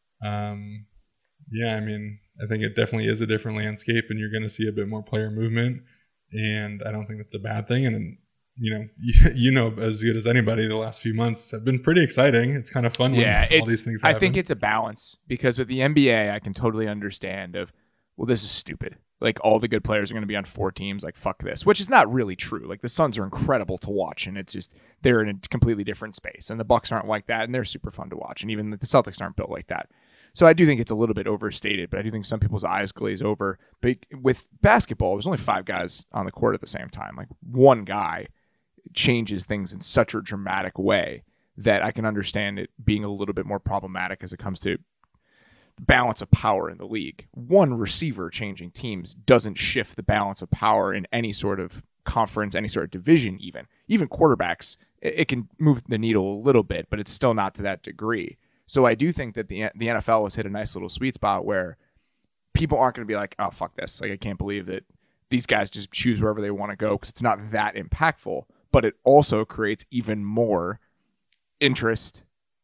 um, yeah, I mean, I think it definitely is a different landscape, and you're going to see a bit more player movement. And I don't think that's a bad thing. And, you know, you, you know as good as anybody, the last few months have been pretty exciting. It's kind of fun yeah, when all these things happen. I think it's a balance, because with the N B A, I can totally understand of, well, this is stupid. Like, all the good players are going to be on four teams. Like, fuck this, which is not really true. Like, the Suns are incredible to watch, and it's just, they're in a completely different space. And the Bucks aren't like that, and they're super fun to watch. And even the Celtics aren't built like that. So I do think it's a little bit overstated, but I do think some people's eyes glaze over. But with basketball, there's only five guys on the court at the same time. Like, one guy changes things in such a dramatic way that I can understand it being a little bit more problematic as it comes to balance of power in the league. One receiver changing teams doesn't shift the balance of power in any sort of conference, any sort of division, even. Even quarterbacks, it, it can move the needle a little bit, but it's still not to that degree. So I do think that the the N F L has hit a nice little sweet spot where people aren't going to be like, oh, fuck this. Like, I can't believe that these guys just choose wherever they want to go because it's not that impactful. But it also creates even more interest,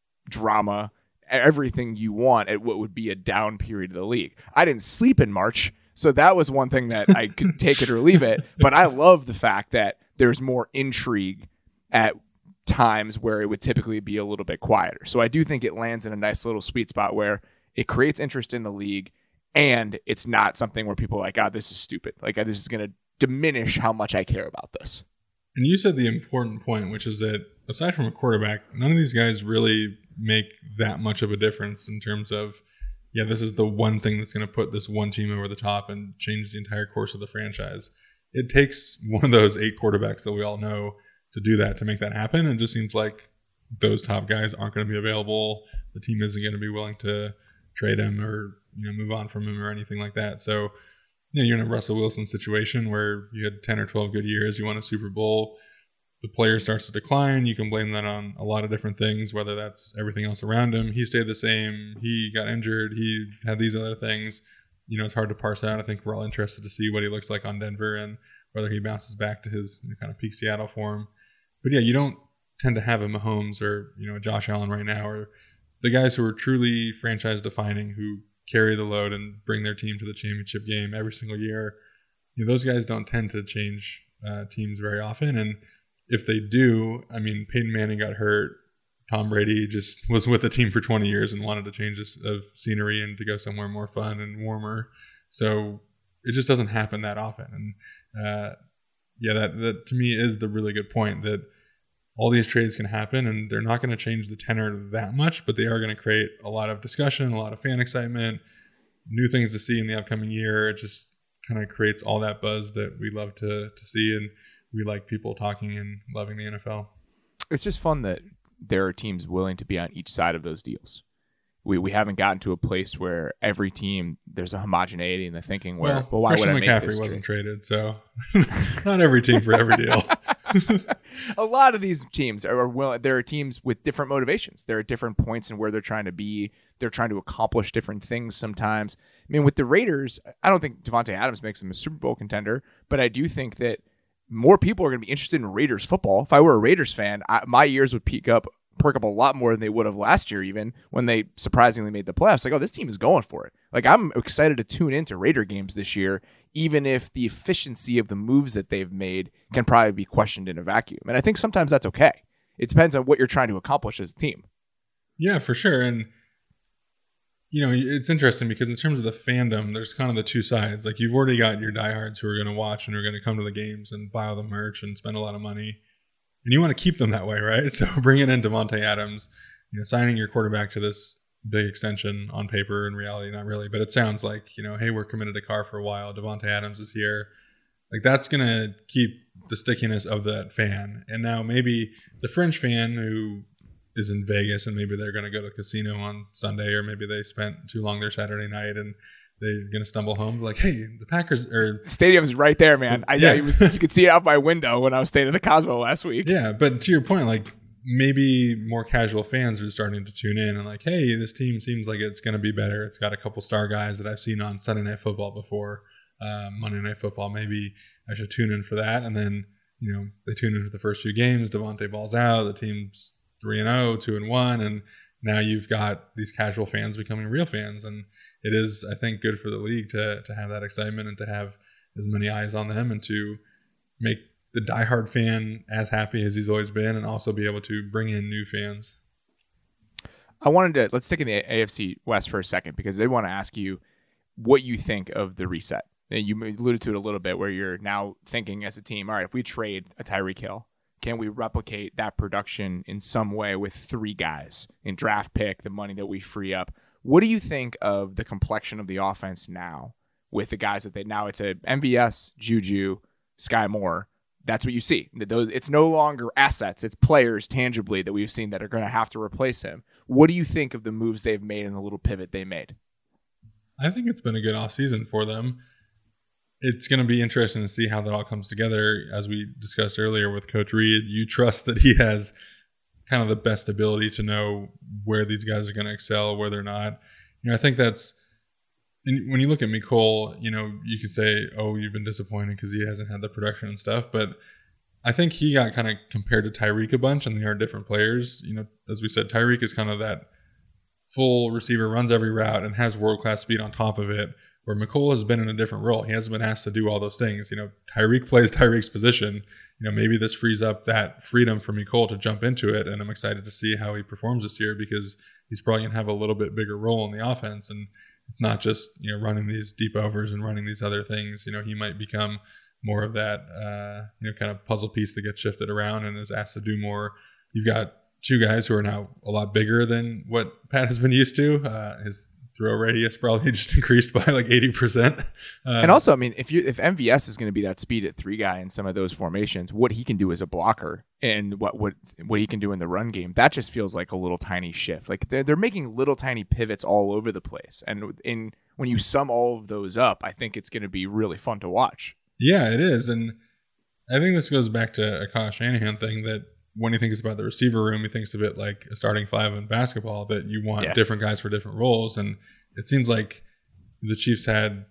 drama, everything you want at what would be a down period of the league. I didn't sleep in March, so that was one thing that I could take it or leave it. But I love the fact that there's more intrigue at times where it would typically be a little bit quieter. So I do think it lands in a nice little sweet spot where it creates interest in the league, and it's not something where people are like, oh, this is stupid. Like, this is going to diminish how much I care about this. And you said the important point, which is that aside from a quarterback, none of these guys really make that much of a difference in terms of, yeah, this is the one thing that's going to put this one team over the top and change the entire course of the franchise. It takes one of those eight quarterbacks that we all know to do that, to make that happen. And it just seems like those top guys aren't going to be available. The team isn't going to be willing to trade him or, you know, move on from him or anything like that. So, you know, you're in a Russell Wilson situation where you had ten or twelve good years, you won a Super Bowl, the player starts to decline. You can blame that on a lot of different things, whether that's everything else around him. He stayed the same. He got injured. He had these other things. You know, it's hard to parse out. I think we're all interested to see what he looks like on Denver and whether he bounces back to his, you know, kind of peak Seattle form. But yeah, you don't tend to have a Mahomes or, you know, a Josh Allen right now, or the guys who are truly franchise defining, who carry the load and bring their team to the championship game every single year. You know, those guys don't tend to change uh, teams very often. And if they do, I mean, Peyton Manning got hurt. Tom Brady just was with the team for twenty years and wanted to change of scenery and to go somewhere more fun and warmer. So it just doesn't happen that often. And uh, yeah, that, that to me is the really good point, that all these trades can happen and they're not going to change the tenor that much, but they are going to create a lot of discussion, a lot of fan excitement, new things to see in the upcoming year. It just kind of creates all that buzz that we love to to see, and we like people talking and loving the N F L. It's just fun that there are teams willing to be on each side of those deals. We we haven't gotten to a place where every team, there's a homogeneity in the thinking where, well, well why Christian would I McCaffrey make this wasn't trade? traded, so not every team for every deal. A lot of these teams are well. There are teams with different motivations. There are different points in where they're trying to be. They're trying to accomplish different things sometimes. I mean, with the Raiders, I don't think Devontae Adams makes them a Super Bowl contender, but I do think that more people are going to be interested in Raiders football. If I were a Raiders fan, I, my ears would peak up, perk up a lot more than they would have last year, even when they surprisingly made the playoffs. Like, oh, this team is going for it. Like, I'm excited to tune into Raider games this year, even if the efficiency of the moves that they've made can probably be questioned in a vacuum. And I think sometimes that's okay. It depends on what you're trying to accomplish as a team. Yeah, for sure. And, you know, it's interesting because in terms of the fandom, there's kind of the two sides. Like, you've already got your diehards who are going to watch and are going to come to the games and buy all the merch and spend a lot of money. And you want to keep them that way, right? So bringing in Devontae Adams, you know, signing your quarterback to this big extension on paper, in reality, not really. But it sounds like, you know, hey, we're committed to Carr for a while. Devontae Adams is here. Like, that's going to keep the stickiness of that fan. And now maybe the fringe fan who is in Vegas and maybe they're going to go to the casino on Sunday, or maybe they spent too long there Saturday night and they're going to stumble home like, hey, the Packers are... Stadium's right there, man. I, yeah, yeah it was, you could see it out my window when I was staying at the Cosmo last week. Yeah, but to your point, like, maybe more casual fans are starting to tune in and like, hey, this team seems like it's going to be better. It's got a couple star guys that I've seen on Sunday Night Football before, uh, Monday Night Football. Maybe I should tune in for that. And then, you know, they tune in for the first few games. Devontae balls out. The team's three and oh, two and one, and now you've got these casual fans becoming real fans. And it is, I think, good for the league to to have that excitement and to have as many eyes on them and to make the diehard fan as happy as he's always been, and also be able to bring in new fans. I wanted to, let's stick in the A F C West for a second, because I want to ask you what you think of the reset. You alluded to it a little bit, where you're now thinking as a team, all right, if we trade a Tyreek Hill, can we replicate that production in some way with three guys in draft pick, the money that we free up? What do you think of the complexion of the offense now with the guys that they, now it's a M V S, Juju, Sky Moore? That's what you see. It's no longer assets. It's players tangibly that we've seen that are going to have to replace him. What do you think of the moves they've made and the little pivot they made? I think it's been a good offseason for them. it's going to be interesting to see how that all comes together. As we discussed earlier with Coach Reed, you trust that he has kind of the best ability to know where these guys are going to excel, where they're not. You know, I think that's, and when you look at Mecole, you know, you could say, oh, you've been disappointed because he hasn't had the production and stuff. But I think he got kind of compared to Tyreek a bunch, and they are different players. You know, as we said, Tyreek is kind of that full receiver, runs every route, and has world-class speed on top of it, where Mecole has been in a different role. He hasn't been asked to do all those things. You know, Tyreek plays Tyreek's position. You know, maybe this frees up that freedom for Mecole to jump into it, and I'm excited to see how he performs this year because he's probably going to have a little bit bigger role in the offense, and it's not just, you know, running these deep overs and running these other things. You know, he might become more of that, uh, you know, kind of puzzle piece that gets shifted around and is asked to do more. You've got two guys who are now a lot bigger than what Pat has been used to. Uh, his throw radius probably just increased by like eighty percent. Uh, and also, I mean, if you if M V S is going to be that speed at three guy in some of those formations, what he can do as a blocker and what what what he can do in the run game, that just feels like a little tiny shift. Like they're they're making little tiny pivots all over the place, and in when you sum all of those up, I think it's going to be really fun to watch. Yeah, it is, and I think this goes back to a Kyle Shanahan thing that when he thinks about the receiver room, he thinks of it like a starting five in basketball, that you want yeah. different guys for different roles. And it seems like the Chiefs had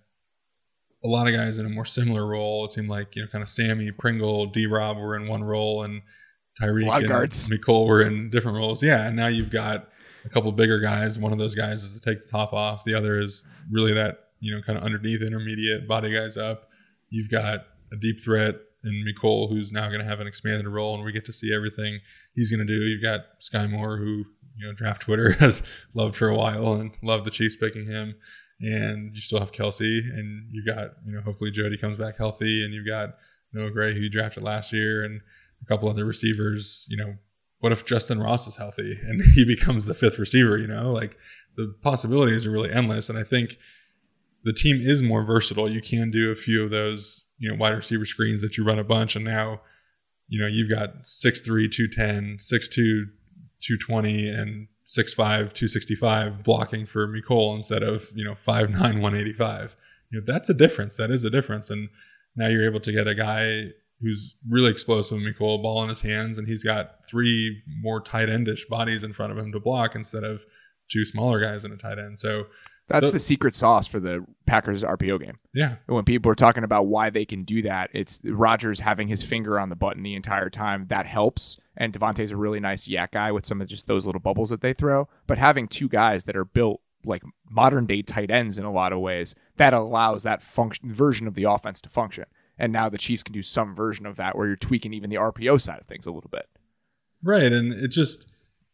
a lot of guys in a more similar role. It seemed like, you know, kind of Sammy, Pringle, D-Rob were in one role, and Tyreek and guards. Mecole were in different roles. Yeah, and now you've got a couple bigger guys. One of those guys is to take the top off. The other is really that, you know, kind of underneath intermediate body guys up. You've got a deep threat in Mecole, who's now going to have an expanded role, and we get to see everything he's going to do. You've got Sky Moore, who, you know, Draft Twitter has loved for a while and loved the Chiefs picking him. And you still have Kelsey, and you got, you know, hopefully Jody comes back healthy, and you've got Noah Gray, who you drafted last year, and a couple other receivers. You know, what if Justin Ross is healthy and he becomes the fifth receiver? You know, like the possibilities are really endless. And I think the team is more versatile. You can do a few of those, you know, wide receiver screens that you run a bunch, and now, you know, you've got six three, two ten, six two, two twenty, and six five, two sixty-five blocking for Mecole instead of, you know, five nine, one eighty-five. You know, that's a difference. That is a difference. And now you're able to get a guy who's really explosive, Mecole, ball in his hands, and he's got three more tight endish bodies in front of him to block instead of two smaller guys in a tight end. So that's so, the secret sauce for the Packers R P O game. Yeah. When people are talking about why they can do that, it's Rodgers having his finger on the button the entire time. That helps. And Devontae's a really nice yak guy with some of just those little bubbles that they throw. But having two guys that are built like modern day tight ends in a lot of ways, that allows that function version of the offense to function. And now the Chiefs can do some version of that where you're tweaking even the R P O side of things a little bit. Right. And it just,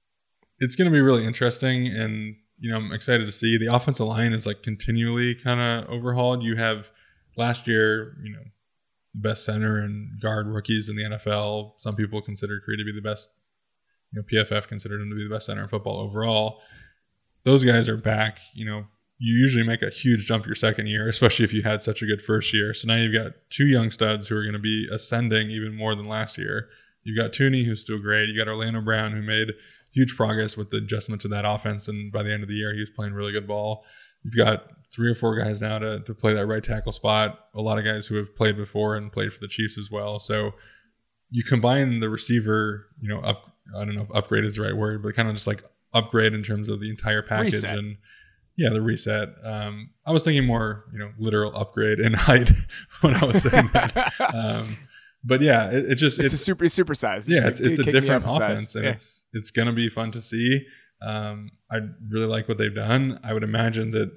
it's going to be really interesting. And, you know, I'm excited to see the offensive line is like continually kind of overhauled. You have last year, you know, the best center and guard rookies in the N F L. Some people consider Creed to be the best. You know, P F F considered him to be the best center in football overall. Those guys are back. You know, you usually make a huge jump your second year, especially if you had such a good first year. So now you've got two young studs who are going to be ascending even more than last year. You've got Tooney, who's still great. You got Orlando Brown, who made huge progress with the adjustment to that offense, and by the end of the year, he was playing really good ball. You've got three or four guys now to, to play that right tackle spot, a lot of guys who have played before and played for the Chiefs as well. So you combine the receiver, you know, up, I don't know if upgrade is the right word, but kind of just like upgrade in terms of the entire package. Reset. And yeah, the reset. Um, I was thinking more, you know, literal upgrade in height when I was saying that. Um, But yeah, it, it just it's, it's a super super size. Yeah, it's, it's a different offense, and yeah. it's it's gonna be fun to see. Um, I really like what they've done. I would imagine that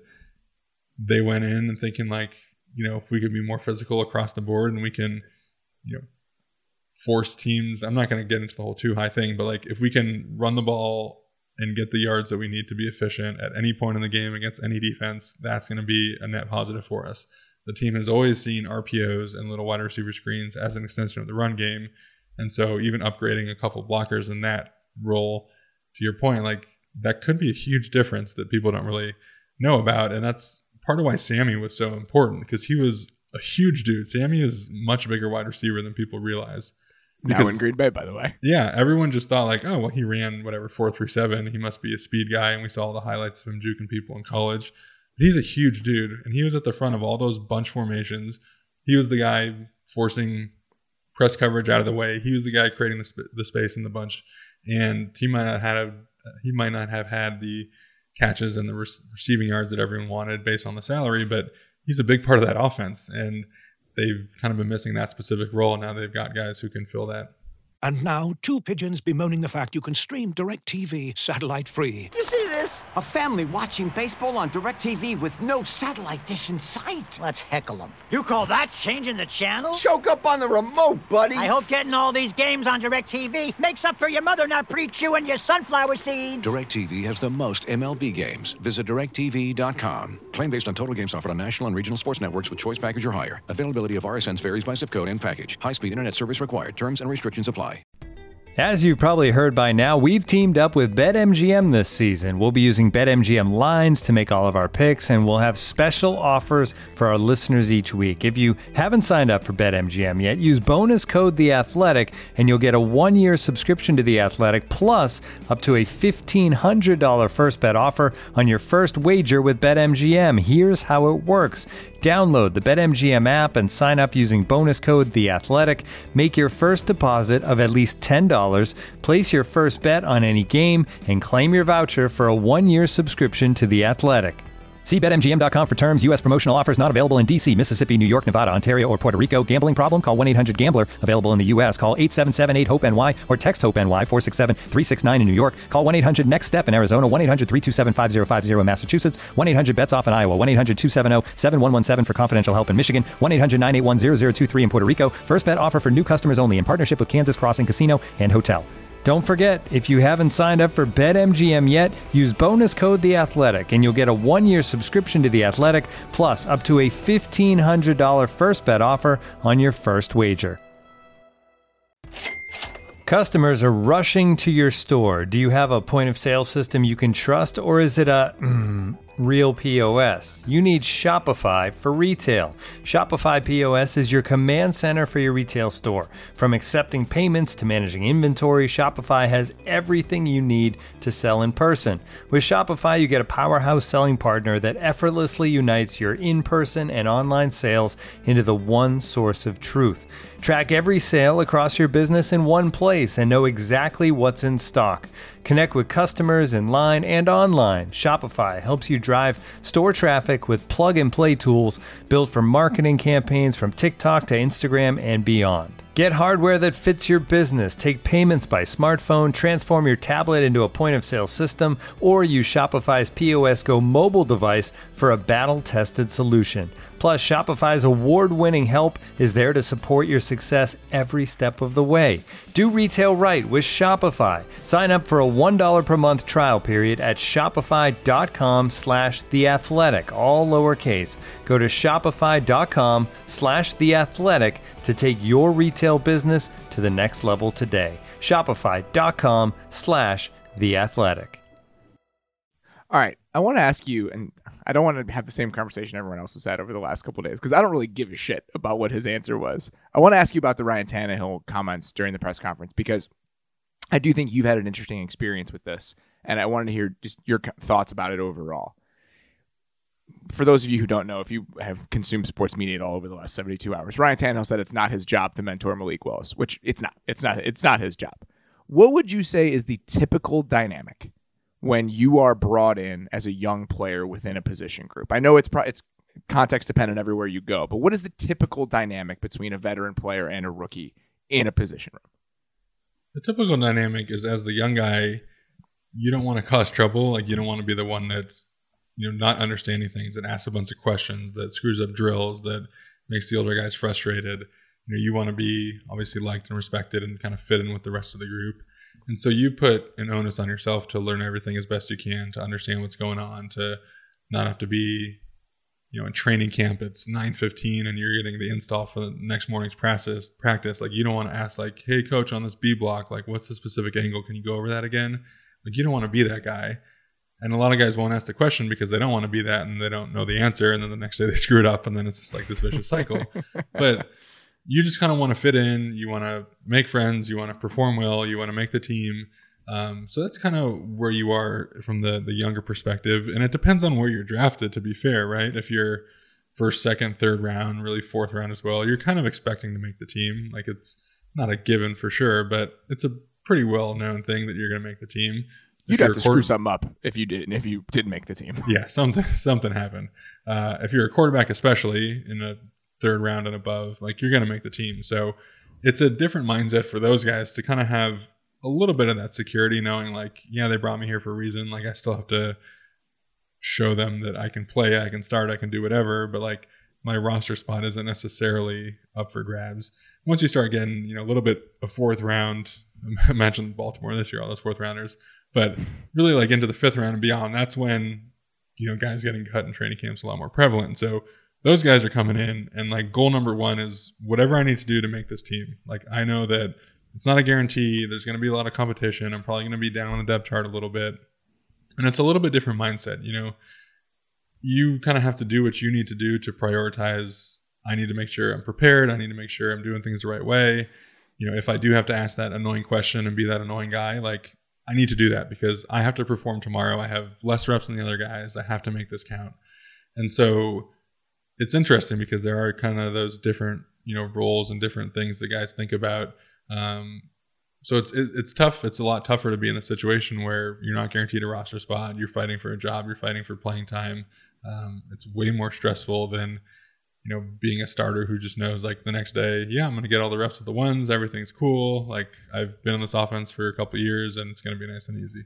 they went in and thinking like, you know, if we could be more physical across the board and we can, you know, force teams. I'm not going to get into the whole too high thing, but like if we can run the ball and get the yards that we need to be efficient at any point in the game against any defense, that's going to be a net positive for us. The team has always seen R P Os and little wide receiver screens as an extension of the run game. And so even upgrading a couple blockers in that role, to your point, like that could be a huge difference that people don't really know about. And that's part of why Sammy was so important, because he was a huge dude. Sammy is much bigger wide receiver than people realize. Because, now in Green Bay, by the way. Yeah, everyone just thought like, oh, well, he ran whatever, four three seven. He must be a speed guy. And we saw the highlights of him juking people in college. He's a huge dude, and he was at the front of all those bunch formations. he was the guy forcing press coverage out of the way. He was the guy creating the, sp- the space in the bunch, and he might not have he might not have had the catches and the re- receiving yards that everyone wanted based on the salary, but he's a big part of that offense, and they've kind of been missing that specific role. Now they've got guys who can fill that. And now, two pigeons bemoaning the fact you can stream DirecTV satellite free. You see this? A family watching baseball on DirecTV with no satellite dish in sight. Let's heckle them. You call that changing the channel? Choke up on the remote, buddy. I hope getting all these games on DirecTV makes up for your mother not pre-chewing your sunflower seeds. DirecTV has the most M L B games. Visit direct T V dot com. Claim based on total games offered on national and regional sports networks with choice package or higher. Availability of R S Ns varies by zip code and package. High-speed internet service required. Terms and restrictions apply. As you've probably heard by now, we've teamed up with BetMGM this season. We'll be using BetMGM lines to make all of our picks, and we'll have special offers for our listeners each week. If you haven't signed up for BetMGM yet, use bonus code The Athletic, and you'll get a one-year subscription to The Athletic, plus up to a fifteen hundred dollars first bet offer on your first wager with BetMGM. Here's how it works. Download the BetMGM app and sign up using bonus code The Athletic. Make your first deposit of at least ten dollars. Place your first bet on any game and claim your voucher for a one-year subscription to The Athletic. See Bet M G M dot com for terms. U S promotional offers not available in D C, Mississippi, New York, Nevada, Ontario, or Puerto Rico. Gambling problem? Call one eight hundred gambler. Available in the U S. Call eight seven seven eight hope N Y or text HOPE-NY four six seven three six nine in New York. Call one eight hundred next step in Arizona. one eight hundred three two seven five zero five zero in Massachusetts. one eight hundred bets off in Iowa. one eight hundred two seven zero seven one one seven for confidential help in Michigan. one eight hundred nine eight one zero zero two three in Puerto Rico. First bet offer for new customers only in partnership with Kansas Crossing Casino and Hotel. Don't forget, if you haven't signed up for BetMGM yet, use bonus code The Athletic, and you'll get a one-year subscription to The Athletic, plus up to a fifteen hundred dollars first bet offer on your first wager. Customers are rushing to your store. Do you have a point-of-sale system you can trust, or is it a mm, real P O S? You need Shopify for retail. Shopify P O S is your command center for your retail store. From accepting payments to managing inventory, Shopify has everything you need to sell in person. With Shopify, you get a powerhouse selling partner that effortlessly unites your in-person and online sales into the one source of truth. Track every sale across your business in one place and know exactly what's in stock. Connect with customers in line and online. Shopify helps you drive store traffic with plug-and-play tools built for marketing campaigns from TikTok to Instagram and beyond. Get hardware that fits your business. Take payments by smartphone, transform your tablet into a point-of-sale system, or use Shopify's P O S Go mobile device for a battle-tested solution. Plus, Shopify's award-winning help is there to support your success every step of the way. Do retail right with Shopify. Sign up for a one dollar per month trial period at shopify.com slash theathletic, all lowercase. Go to shopify.com slash theathletic to take your retail business to the next level today. Shopify.com slash theathletic. All right, I want to ask you, and I don't want to have the same conversation everyone else has had over the last couple of days, because I don't really give a shit about what his answer was. I want to ask you about the Ryan Tannehill comments during the press conference, because I do think you've had an interesting experience with this, and I wanted to hear just your thoughts about it overall. For those of you who don't know, if you have consumed sports media at all over the last seventy-two hours, Ryan Tannehill said it's not his job to mentor Malik Willis, which it's not. It's not. It's not his job. What would you say is the typical dynamic when you are brought in as a young player within a position group? I know it's pro- it's context dependent everywhere you go, but what is the typical dynamic between a veteran player and a rookie in a position room? The typical dynamic is, as the young guy, you don't want to cause trouble. Like, you don't want to be the one that's, you know, not understanding things, that asks a bunch of questions, that screws up drills, that makes the older guys frustrated. You know, you want to be obviously liked and respected and kind of fit in with the rest of the group. And so you put an onus on yourself to learn everything as best you can, to understand what's going on, to not have to be, you know, in training camp, it's nine fifteen and you're getting the install for the next morning's practice. Practice. Like, you don't want to ask, like, hey, coach, on this B block, like, what's the specific angle? Can you go over that again? Like, you don't want to be that guy. And a lot of guys won't ask the question because they don't want to be that and they don't know the answer. And then the next day they screw it up, and then it's just like this vicious cycle. But you just kind of want to fit in. You want to make friends. You want to perform well. You want to make the team. Um, so that's kind of where you are from the, the younger perspective. And it depends on where you're drafted, to be fair, right? If you're, first, second, third round, really fourth round as well, you're kind of expecting to make the team. Like it's not a given for sure, but it's a pretty well known thing that you're going to make the team. You'd have to screw something up if you didn't, if you didn't make the team. Yeah, something something happened. Uh, if you're a quarterback, especially in a third round and above, like you're going to make the team. So it's a different mindset for those guys to kind of have a little bit of that security, knowing like, yeah, they brought me here for a reason. Like I still have to show them that I can play, I can start, I can do whatever. But like my roster spot isn't necessarily up for grabs. Once you start getting, you know, a little bit of fourth round, imagine Baltimore this year, all those fourth rounders. But really, like into the fifth round and beyond, that's when, you know, guys getting cut in training camps a lot more prevalent. And so those guys are coming in, and like goal number one is whatever I need to do to make this team. Like I know that it's not a guarantee. There's going to be a lot of competition. I'm probably going to be down on the depth chart a little bit, and it's a little bit different mindset. You know, you kind of have to do what you need to do to prioritize. I need to make sure I'm prepared. I need to make sure I'm doing things the right way. You know, if I do have to ask that annoying question and be that annoying guy, like. I need to do that because I have to perform tomorrow. I have less reps than the other guys. I have to make this count. And so it's interesting because there are kind of those different, you know, roles and different things that guys think about. Um, so it's it, it's tough. It's a lot tougher to be in a situation where you're not guaranteed a roster spot. You're fighting for a job. You're fighting for playing time. Um, it's way more stressful than, you know, being a starter who just knows like the next day, yeah, I'm going to get all the reps with the ones. Everything's cool. Like I've been in this offense for a couple of years and it's going to be nice and easy.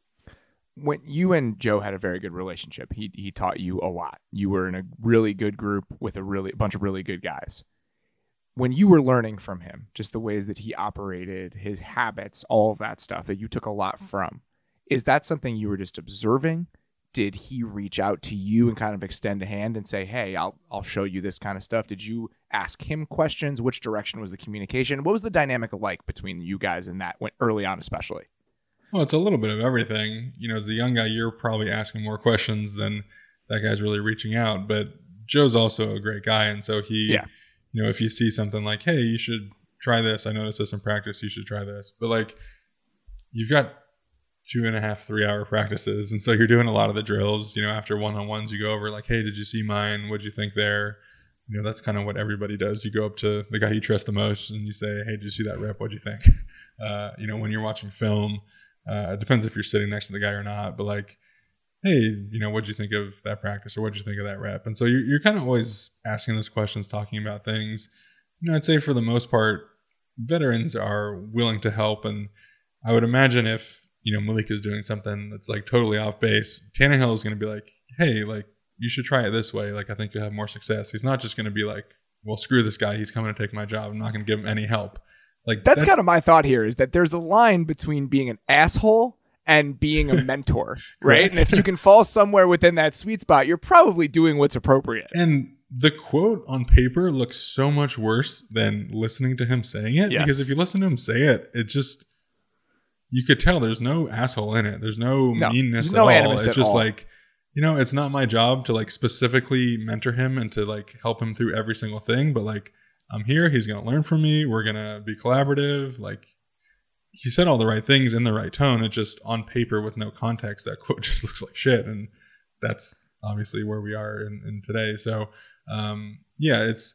When you and Joe had a very good relationship, he he taught you a lot. You were in a really good group with a really a bunch of really good guys. When you were learning from him, just the ways that he operated, his habits, all of that stuff that you took a lot from, is that something you were just observing? Did he reach out to you and kind of extend a hand and say, hey, I'll I'll show you this kind of stuff? Did you ask him questions? Which direction was the communication? What was the dynamic like between you guys in that went early on, especially? Well, it's a little bit of everything. You know, as a young guy, you're probably asking more questions than that guy's really reaching out. But Joe's also a great guy. And so he, yeah. you know, if you see something like, hey, you should try this. I noticed this in practice. You should try this. But like, you've got two and a half, three hour practices. And so you're doing a lot of the drills, you know, after one-on-ones, you go over like, hey, did you see mine? What'd you think there? You know, that's kind of what everybody does. You go up to the guy you trust the most and you say, hey, did you see that rep? What'd you think? Uh, you know, when you're watching film, uh, it depends if you're sitting next to the guy or not, but like, hey, you know, what'd you think of that practice or what'd you think of that rep? And so you're, you're kind of always asking those questions, talking about things. You know, I'd say for the most part, veterans are willing to help. And I would imagine if, you know, Malik is doing something that's like totally off base, Tannehill is going to be like, hey, like you should try it this way. Like, I think you'll have more success. He's not just going to be like, well, screw this guy. He's coming to take my job. I'm not going to give him any help. Like that's that, kind of my thought here is that there's a line between being an asshole and being a mentor, right? right? And if you can fall somewhere within that sweet spot, you're probably doing what's appropriate. And the quote on paper looks so much worse than listening to him saying it. Yes. Because if you listen to him say it, it just, you could tell there's no asshole in it. There's no, no meanness no at all. It's at just all. like, you know, it's not my job to like specifically mentor him and to like help him through every single thing. But like, I'm here. He's going to learn from me. We're going to be collaborative. Like, he said all the right things in the right tone. It just on paper with no context, that quote just looks like shit. And that's obviously where we are in, in today. So, um, yeah, it's,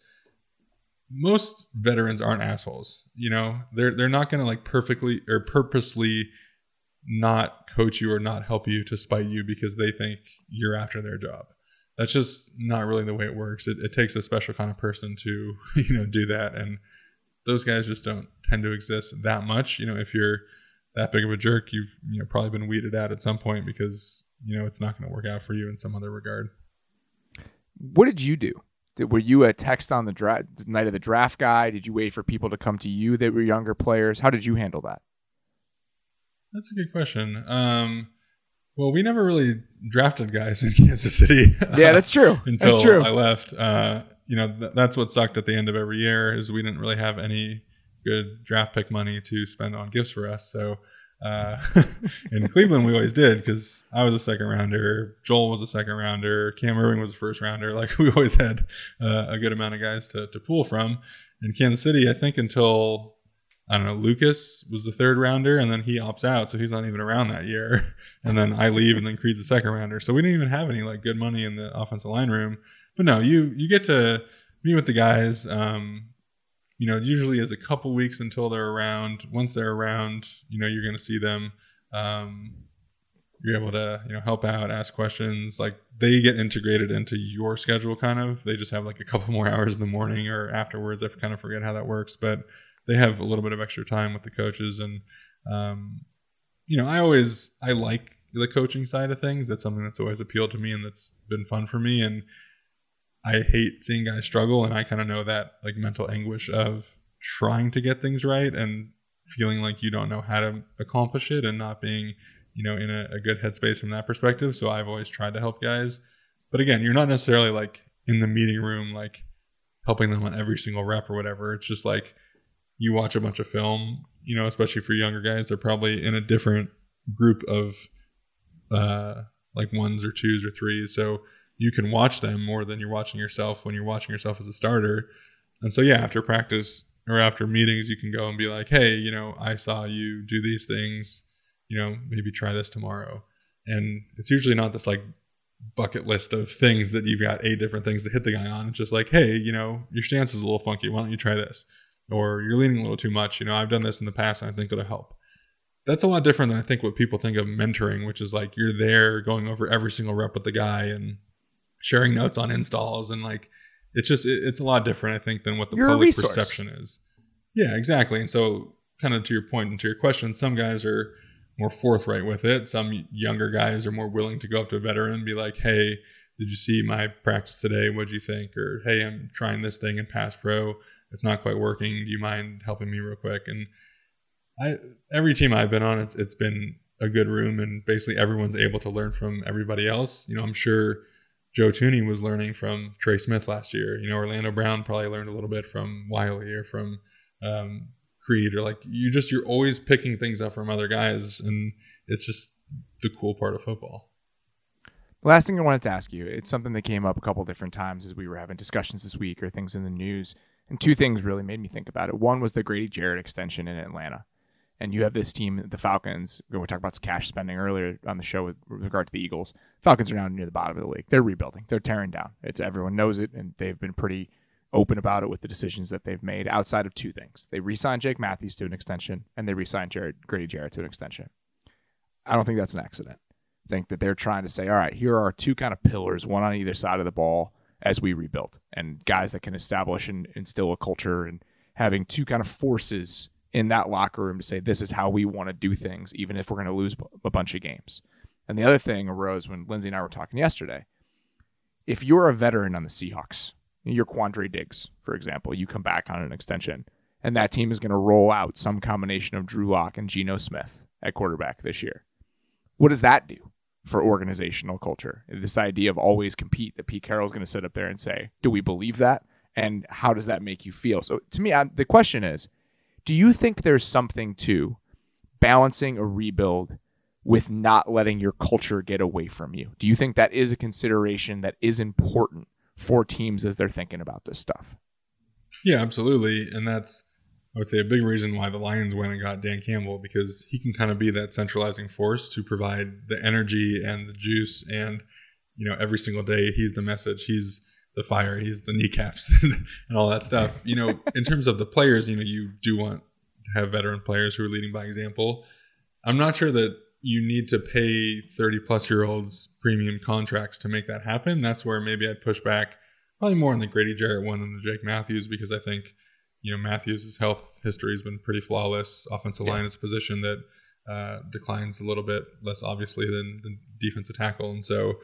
most veterans aren't assholes. You know, they're they're not going to like perfectly or purposely not coach you or not help you to spite you because they think you're after their job. That's just not really the way it works. It, it takes a special kind of person to, you know, do that. And those guys just don't tend to exist that much. You know, if you're that big of a jerk, you've, you know, probably been weeded out at some point because, you know, it's not going to work out for you in some other regard. What did you do? Did, were you a text on the dra- night of the draft guy? Did you wait for people to come to you that were younger players? How did you handle that? That's a good question. Um, well, we never really drafted guys in Kansas City. Yeah, that's true. until that's true. I left. Uh, you know, th- that's what sucked at the end of every year is we didn't really have any good draft pick money to spend on gifts for us. So uh, in Cleveland, we always did because I was a second rounder. Joel was a second rounder. Cam Irving was a first rounder. Like we always had uh, a good amount of guys to, to pull from. In Kansas City, I think until, I don't know, Lucas was the third rounder and then he opts out. So he's not even around that year. And then I leave and then Creed's the second rounder. So we didn't even have any like good money in the offensive line room. but no, you you get to meet with the guys. Um, you know, usually is a couple weeks until they're around. Once they're around, you know, you're going to see them. Um, you're able to, you know, help out, ask questions. Like they get integrated into your schedule kind of. They just have like a couple more hours in the morning or afterwards. I kind of forget how that works, but they have a little bit of extra time with the coaches. And, um, you know, I always, I like the coaching side of things. That's something that's always appealed to me and that's been fun for me. And I hate seeing guys struggle. And I kind of know that like mental anguish of trying to get things right and feeling like you don't know how to accomplish it and not being, you know, in a, a good headspace from that perspective. So I've always tried to help guys. But again, you're not necessarily like in the meeting room, like helping them on every single rep or whatever. It's just like you watch a bunch of film, you know, especially for younger guys, they're probably in a different group of uh, like ones or twos or threes. So you can watch them more than you're watching yourself when you're watching yourself as a starter. And so, yeah, after practice or after meetings, you can go and be like, hey, you know, I saw you do these things, you know, maybe try this tomorrow. And it's usually not this like bucket list of things that you've got eight different things to hit the guy on. It's just like, hey, you know, your stance is a little funky. Why don't you try this? Or you're leaning a little too much. You know, I've done this in the past and I think it'll help. That's a lot different than I think what people think of mentoring, which is like you're there going over every single rep with the guy and sharing notes on installs. And like, it's just, it, it's a lot different, I think, than what the You're public perception is. Yeah, exactly. And so kind of to your point and to your question, some guys are more forthright with it. Some younger guys are more willing to go up to a veteran and be like, hey, did you see my practice today? What'd you think? Or, hey, I'm trying this thing in Pass Pro. It's not quite working. Do you mind helping me real quick? And I, every team I've been on, it's it's been a good room, and basically everyone's able to learn from everybody else. You know, I'm sure Joe Tooney was learning from Trey Smith last year. You know, Orlando Brown probably learned a little bit from Wiley or from um, Creed, or like you just you're always picking things up from other guys, and it's just the cool part of football. Last thing I wanted to ask you, it's something that came up a couple different times as we were having discussions this week or things in the news. And two things really made me think about it. One was the Grady Jarrett extension in Atlanta. And you have this team, the Falcons, we talked about cash spending earlier on the show with regard to the Eagles. Falcons are now near the bottom of the league. They're rebuilding. They're tearing down. It's everyone knows it, and they've been pretty open about it with the decisions that they've made outside of two things. They re-signed Jake Matthews to an extension, and they re-signed Jared, Grady Jarrett to an extension. I don't think that's an accident. I think that they're trying to say, all right, here are two kind of pillars, one on either side of the ball as we rebuild, and guys that can establish and instill a culture, and having two kind of forces in that locker room to say, this is how we want to do things, even if we're going to lose a bunch of games. And the other thing arose when Lindsay and I were talking yesterday. If you're a veteran on the Seahawks, you're Quandre Diggs, for example, you come back on an extension, and that team is going to roll out some combination of Drew Lock and Geno Smith at quarterback this year. What does that do for organizational culture? This idea of always compete, that Pete Carroll's going to sit up there and say, do we believe that? And how does that make you feel? So to me, I, the question is, do you think there's something to balancing a rebuild with not letting your culture get away from you? Do you think that is a consideration that is important for teams as they're thinking about this stuff? Yeah, absolutely. And that's, I would say, a big reason why the Lions went and got Dan Campbell, because he can kind of be that centralizing force to provide the energy and the juice. And, you know, every single day he's the message. He's the fire, he's the kneecaps and all that stuff. You know, in terms of the players, you know, you do want to have veteran players who are leading by example. I'm not sure that you need to pay thirty plus year olds premium contracts to make that happen. That's where maybe I'd push back probably more on the Grady Jarrett one than the Jake Matthews, because I think, you know, Matthews' health history has been pretty flawless. Offensive line is a position that uh, declines a little bit less obviously than, than defensive tackle. And so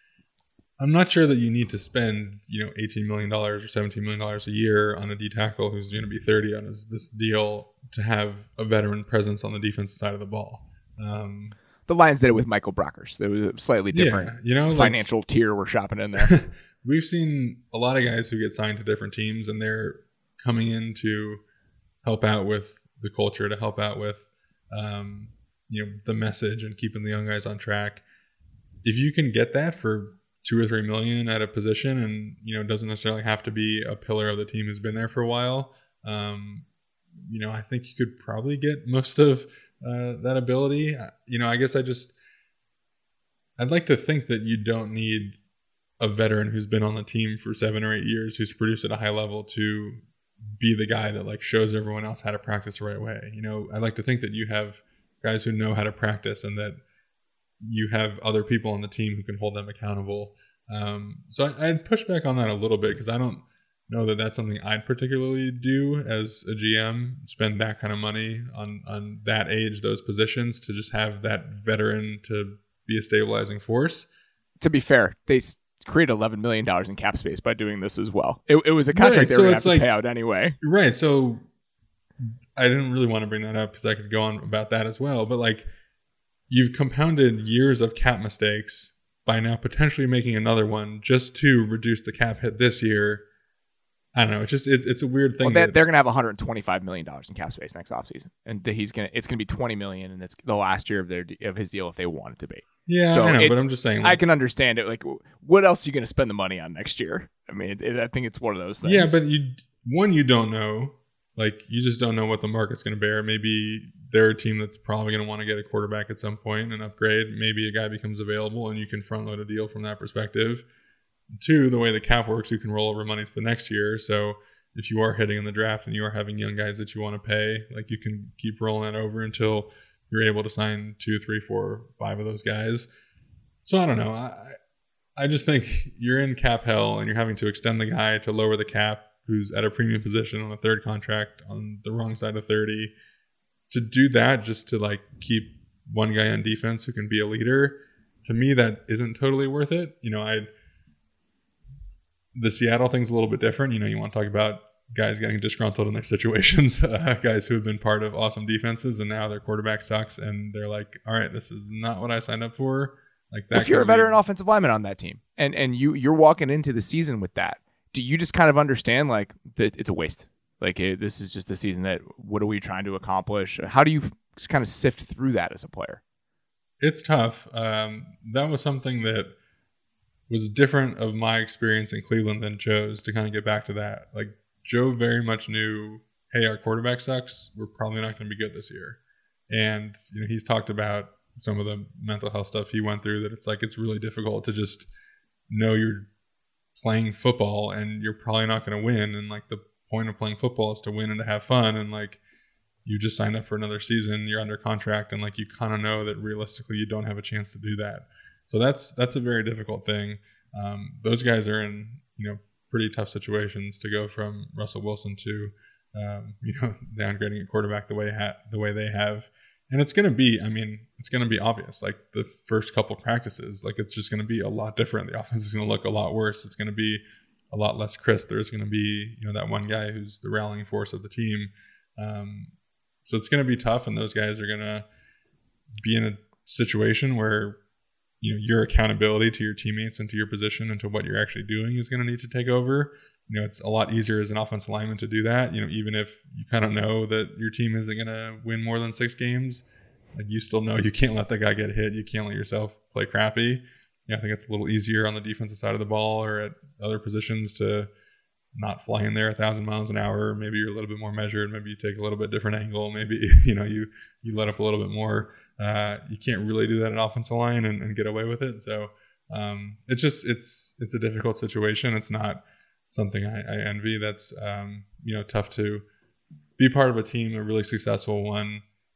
I'm not sure that you need to spend, you know, eighteen million dollars or seventeen million dollars a year on a D tackle who's going to be thirty on his, this deal to have a veteran presence on the defensive side of the ball. Um, the Lions did it with Michael Brockers. There was a slightly different yeah, you know, financial like, tier we're shopping in there. We've seen a lot of guys who get signed to different teams, and they're coming in to help out with the culture, to help out with, um, you know, the message and keeping the young guys on track. If you can get that for two or three million at a position, and, you know, doesn't necessarily have to be a pillar of the team who's been there for a while, um, you know, I think you could probably get most of uh, that ability. You know, I guess I just, I'd like to think that you don't need a veteran who's been on the team for seven or eight years, who's produced at a high level, to be the guy that like shows everyone else how to practice the right way. You know, I like to think that you have guys who know how to practice and that you have other people on the team who can hold them accountable. Um, so I, I'd push back on that a little bit because I don't know that that's something I'd particularly do as a G M, spend that kind of money on, on that age, those positions, to just have that veteran to be a stabilizing force. To be fair, they s- created eleven million dollars in cap space by doing this as well. It, it was a contract Right, they so were going it's to have like- to pay out anyway. Right. So I didn't really want to bring that up because I could go on about that as well. But like, you've compounded years of cap mistakes by now potentially making another one just to reduce the cap hit this year. I don't know. It's just it's, it's a weird thing. Well, they, that, they're going to have one hundred twenty-five million dollars in cap space next offseason, and he's going to it's going to be twenty million dollars, and it's the last year of their of his deal if they want it to be. yeah, so I know, but it's- I'm just saying. I Like, can understand it. Like, what else are you going to spend the money on next year? I mean, it, it, I think it's one of those things. yeah, but you one you don't know. Like, you just don't know what the market's going to bear. Maybe they're a team that's probably going to want to get a quarterback at some point and upgrade. Maybe a guy becomes available, and you can front load a deal from that perspective. Two, the way the cap works, you can roll over money to the next year. So if you are hitting in the draft and you are having young guys that you want to pay, like, you can keep rolling that over until you're able to sign two, three, four, five of those guys. So I don't know. I I just think you're in cap hell and you're having to extend the guy to lower the cap who's at a premium position on a third contract on the wrong side of thirty. To do that just to like keep one guy on defense who can be a leader, to me that isn't totally worth it. You know, I the Seattle thing's a little bit different. You know, you want to talk about guys getting disgruntled in their situations, uh, guys who have been part of awesome defenses and now their quarterback sucks and they're like, all right, this is not what I signed up for. Like that. If you're a could be- veteran offensive lineman on that team, and and you you're walking into the season with that, do you just kind of understand like that it's a waste? Like it, this is just a season that what are we trying to accomplish? How do you f- kind of sift through that as a player? It's tough. Um, that was something that was different of my experience in Cleveland than Joe's, to kind of get back to that. Like, Joe very much knew, hey, our quarterback sucks. We're probably not going to be good this year. And, you know, he's talked about some of the mental health stuff he went through, that it's like, it's really difficult to just know you're playing football and you're probably not going to win. And like, the point of playing football is to win and to have fun. And like, you just signed up for another season, you're under contract, and like, you kind of know that realistically you don't have a chance to do that. So that's that's a very difficult thing. Um, those guys are in, you know, pretty tough situations to go from Russell Wilson to, um, you know, downgrading a quarterback the way ha- the way they have. And it's going to be, I mean, it's going to be obvious. Like, the first couple practices, like, it's just going to be a lot different. The offense is going to look a lot worse. It's going to be a lot less crisp. There's going to be, you know, that one guy who's the rallying force of the team. Um, so it's going to be tough, and those guys are going to be in a situation where, you know, your accountability to your teammates and to your position and to what you're actually doing is going to need to take over. You know, it's a lot easier as an offensive lineman to do that. You know, even if you kind of know that your team isn't going to win more than six games, like, you still know you can't let the guy get hit. You can't let yourself play crappy. You know, I think it's a little easier on the defensive side of the ball or at other positions to not fly in there a thousand miles an hour. Maybe you're a little bit more measured. Maybe you take a little bit different angle. Maybe, you know, you, you let up a little bit more. Uh, you can't really do that at offensive line and, and get away with it. So um, it's just, it's, it's a difficult situation. It's not something I, I envy. That's, um, you know, tough to be part of a team, a really successful one.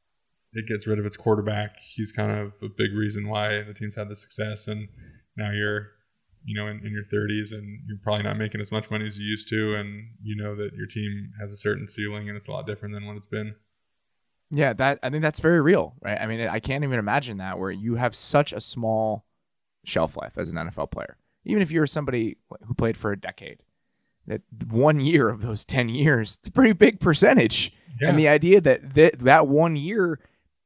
It gets rid of its quarterback. He's kind of a big reason why the team's had the success. And now you're, you know, in, in your thirties and you're probably not making as much money as you used to. And you know that your team has a certain ceiling and it's a lot different than what it's been. Yeah, that I think that's very real, right? I mean, I can't even imagine that, where you have such a small shelf life as an N F L player. Even if you're somebody who played for a decade, that one year of those ten years, it's a pretty big percentage. Yeah. And the idea that th- that one year,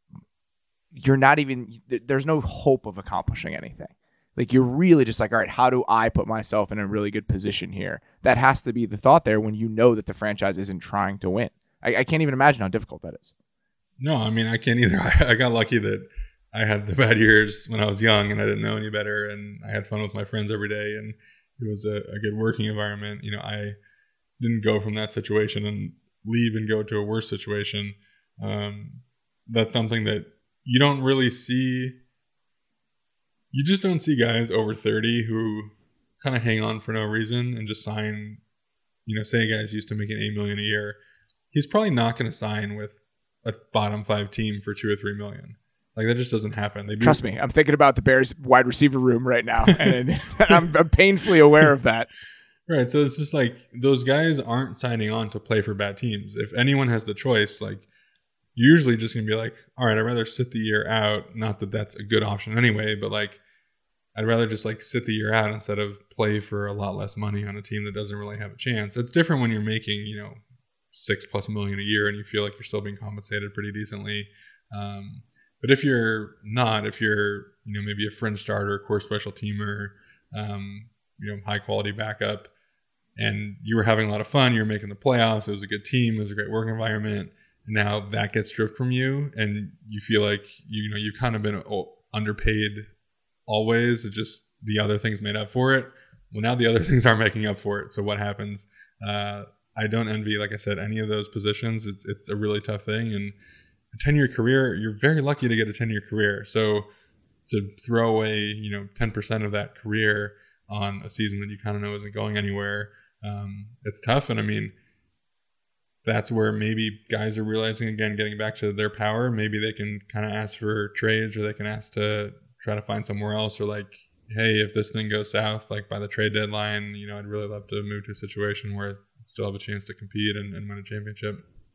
you're not even, there's no hope of accomplishing anything. Like, you're really just like, all right, how do I put myself in a really good position here? That has to be the thought there when you know that the franchise isn't trying to win. I, I can't even imagine how difficult that is. No, I mean, I can't either. I, I got lucky that I had the bad years when I was young and I didn't know any better, and I had fun with my friends every day, and it was a, a good working environment. You know, I didn't go from that situation and leave and go to a worse situation. Um, that's something that you don't really see. You just don't see guys over thirty who kind of hang on for no reason and just sign, you know, say a guy's used to making eight million a year, he's probably not going to sign with a bottom five team for two or three million. Like that just doesn't happen. They Trust me, I'm thinking about the Bears wide receiver room right now, and I'm, I'm painfully aware of that. Right. So it's just like those guys aren't signing on to play for bad teams. If anyone has the choice, like you're usually just going to be like, all right, I'd rather sit the year out. Not that that's a good option anyway, but like I'd rather just like sit the year out instead of play for a lot less money on a team that doesn't really have a chance. It's different when you're making, you know, six plus million a year and you feel like you're still being compensated pretty decently. Um, but if you're not, if you're, you know, maybe a fringe starter, core special teamer, um, you know, high quality backup, and you were having a lot of fun, you were making the playoffs, it was a good team, it was a great work environment, and now that gets stripped from you, and you feel like, you know, you've kind of been underpaid always, it's just the other things made up for it. Well, now the other things are making up for it, so what happens? Uh, I don't envy, like I said, any of those positions. It's it's a really tough thing, and a ten-year career, you're very lucky to get a ten-year career, so to throw away, you know, ten percent of that career on a season that you kind of know isn't going anywhere, um, it's tough. And I mean, that's where maybe guys are realizing, again, getting back to their power, maybe they can kind of ask for trades, or they can ask to try to find somewhere else, or like, hey, if this thing goes south, like by the trade deadline, you know, I'd really love to move to a situation where I still have a chance to compete and, and win a championship.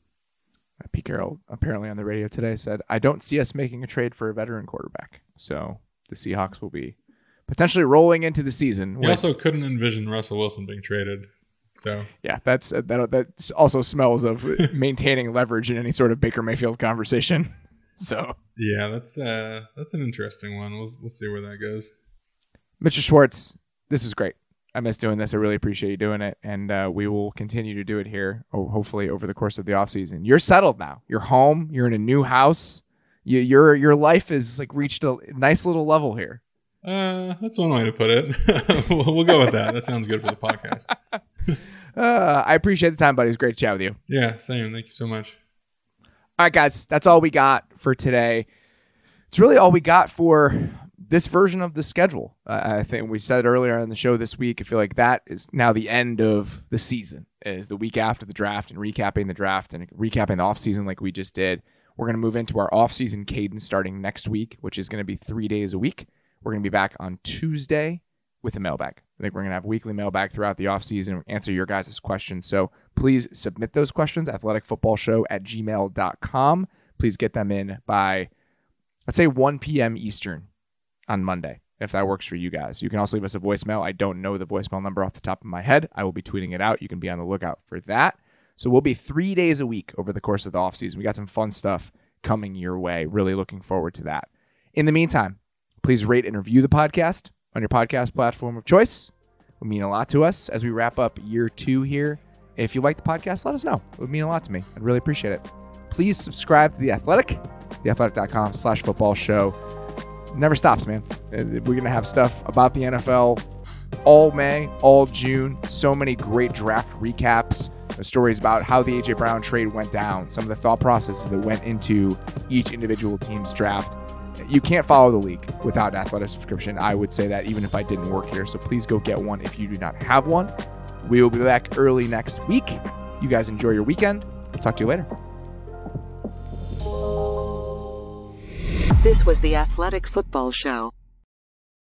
Pete Carroll, apparently on the radio today, said, I don't see us making a trade for a veteran quarterback. So the Seahawks will be potentially rolling into the season. He with, also couldn't envision Russell Wilson being traded. So yeah, that's uh, that. That also smells of maintaining leverage in any sort of Baker Mayfield conversation. So yeah, that's uh, that's an interesting one. We'll we'll see where that goes. Mister Schwartz, this is great. I miss doing this. I really appreciate you doing it, and uh, we will continue to do it here. Oh, hopefully over the course of the off season. You're settled now. You're home. You're in a new house. You, your your life is like reached a nice little level here. Uh, that's one way to put it. we'll, we'll go with that. That sounds good for the podcast. uh, I appreciate the time, buddy. It's great to chat with you. Yeah, same. Thank you so much. All right, guys. That's all we got for today. It's really all we got for this version of the schedule. Uh, I think we said earlier on the show this week, I feel like that is now the end of the season, is the week after the draft and recapping the draft and recapping the offseason like we just did. We're going to move into our offseason cadence starting next week, which is going to be three days a week. We're going to be back on Tuesday with a mailbag. I think we're going to have weekly mailbag throughout the offseason, answer your guys' questions. So please submit those questions, athleticfootballshow at gmail dot com. Please get them in by, let's say, one p.m. Eastern on Monday, if that works for you guys. You can also leave us a voicemail. I don't know the voicemail number off the top of my head. I will be tweeting it out. You can be on the lookout for that. So we'll be three days a week over the course of the offseason. We got some fun stuff coming your way. Really looking forward to that. In the meantime, please rate and review the podcast on your podcast platform of choice. It would mean a lot to us as we wrap up year two here. If you like the podcast, let us know. It would mean a lot to me. I'd really appreciate it. Please subscribe to The Athletic, theathletic.com slash football show. It never stops, man. We're going to have stuff about the N F L all May, all June. So many great draft recaps. There's stories about how the A J Brown trade went down, some of the thought processes that went into each individual team's draft. You can't follow the league without an athletic subscription. I would say that even if I didn't work here. So please go get one if you do not have one. We will be back early next week. You guys enjoy your weekend. I'll talk to you later. This was the Athletic Football Show.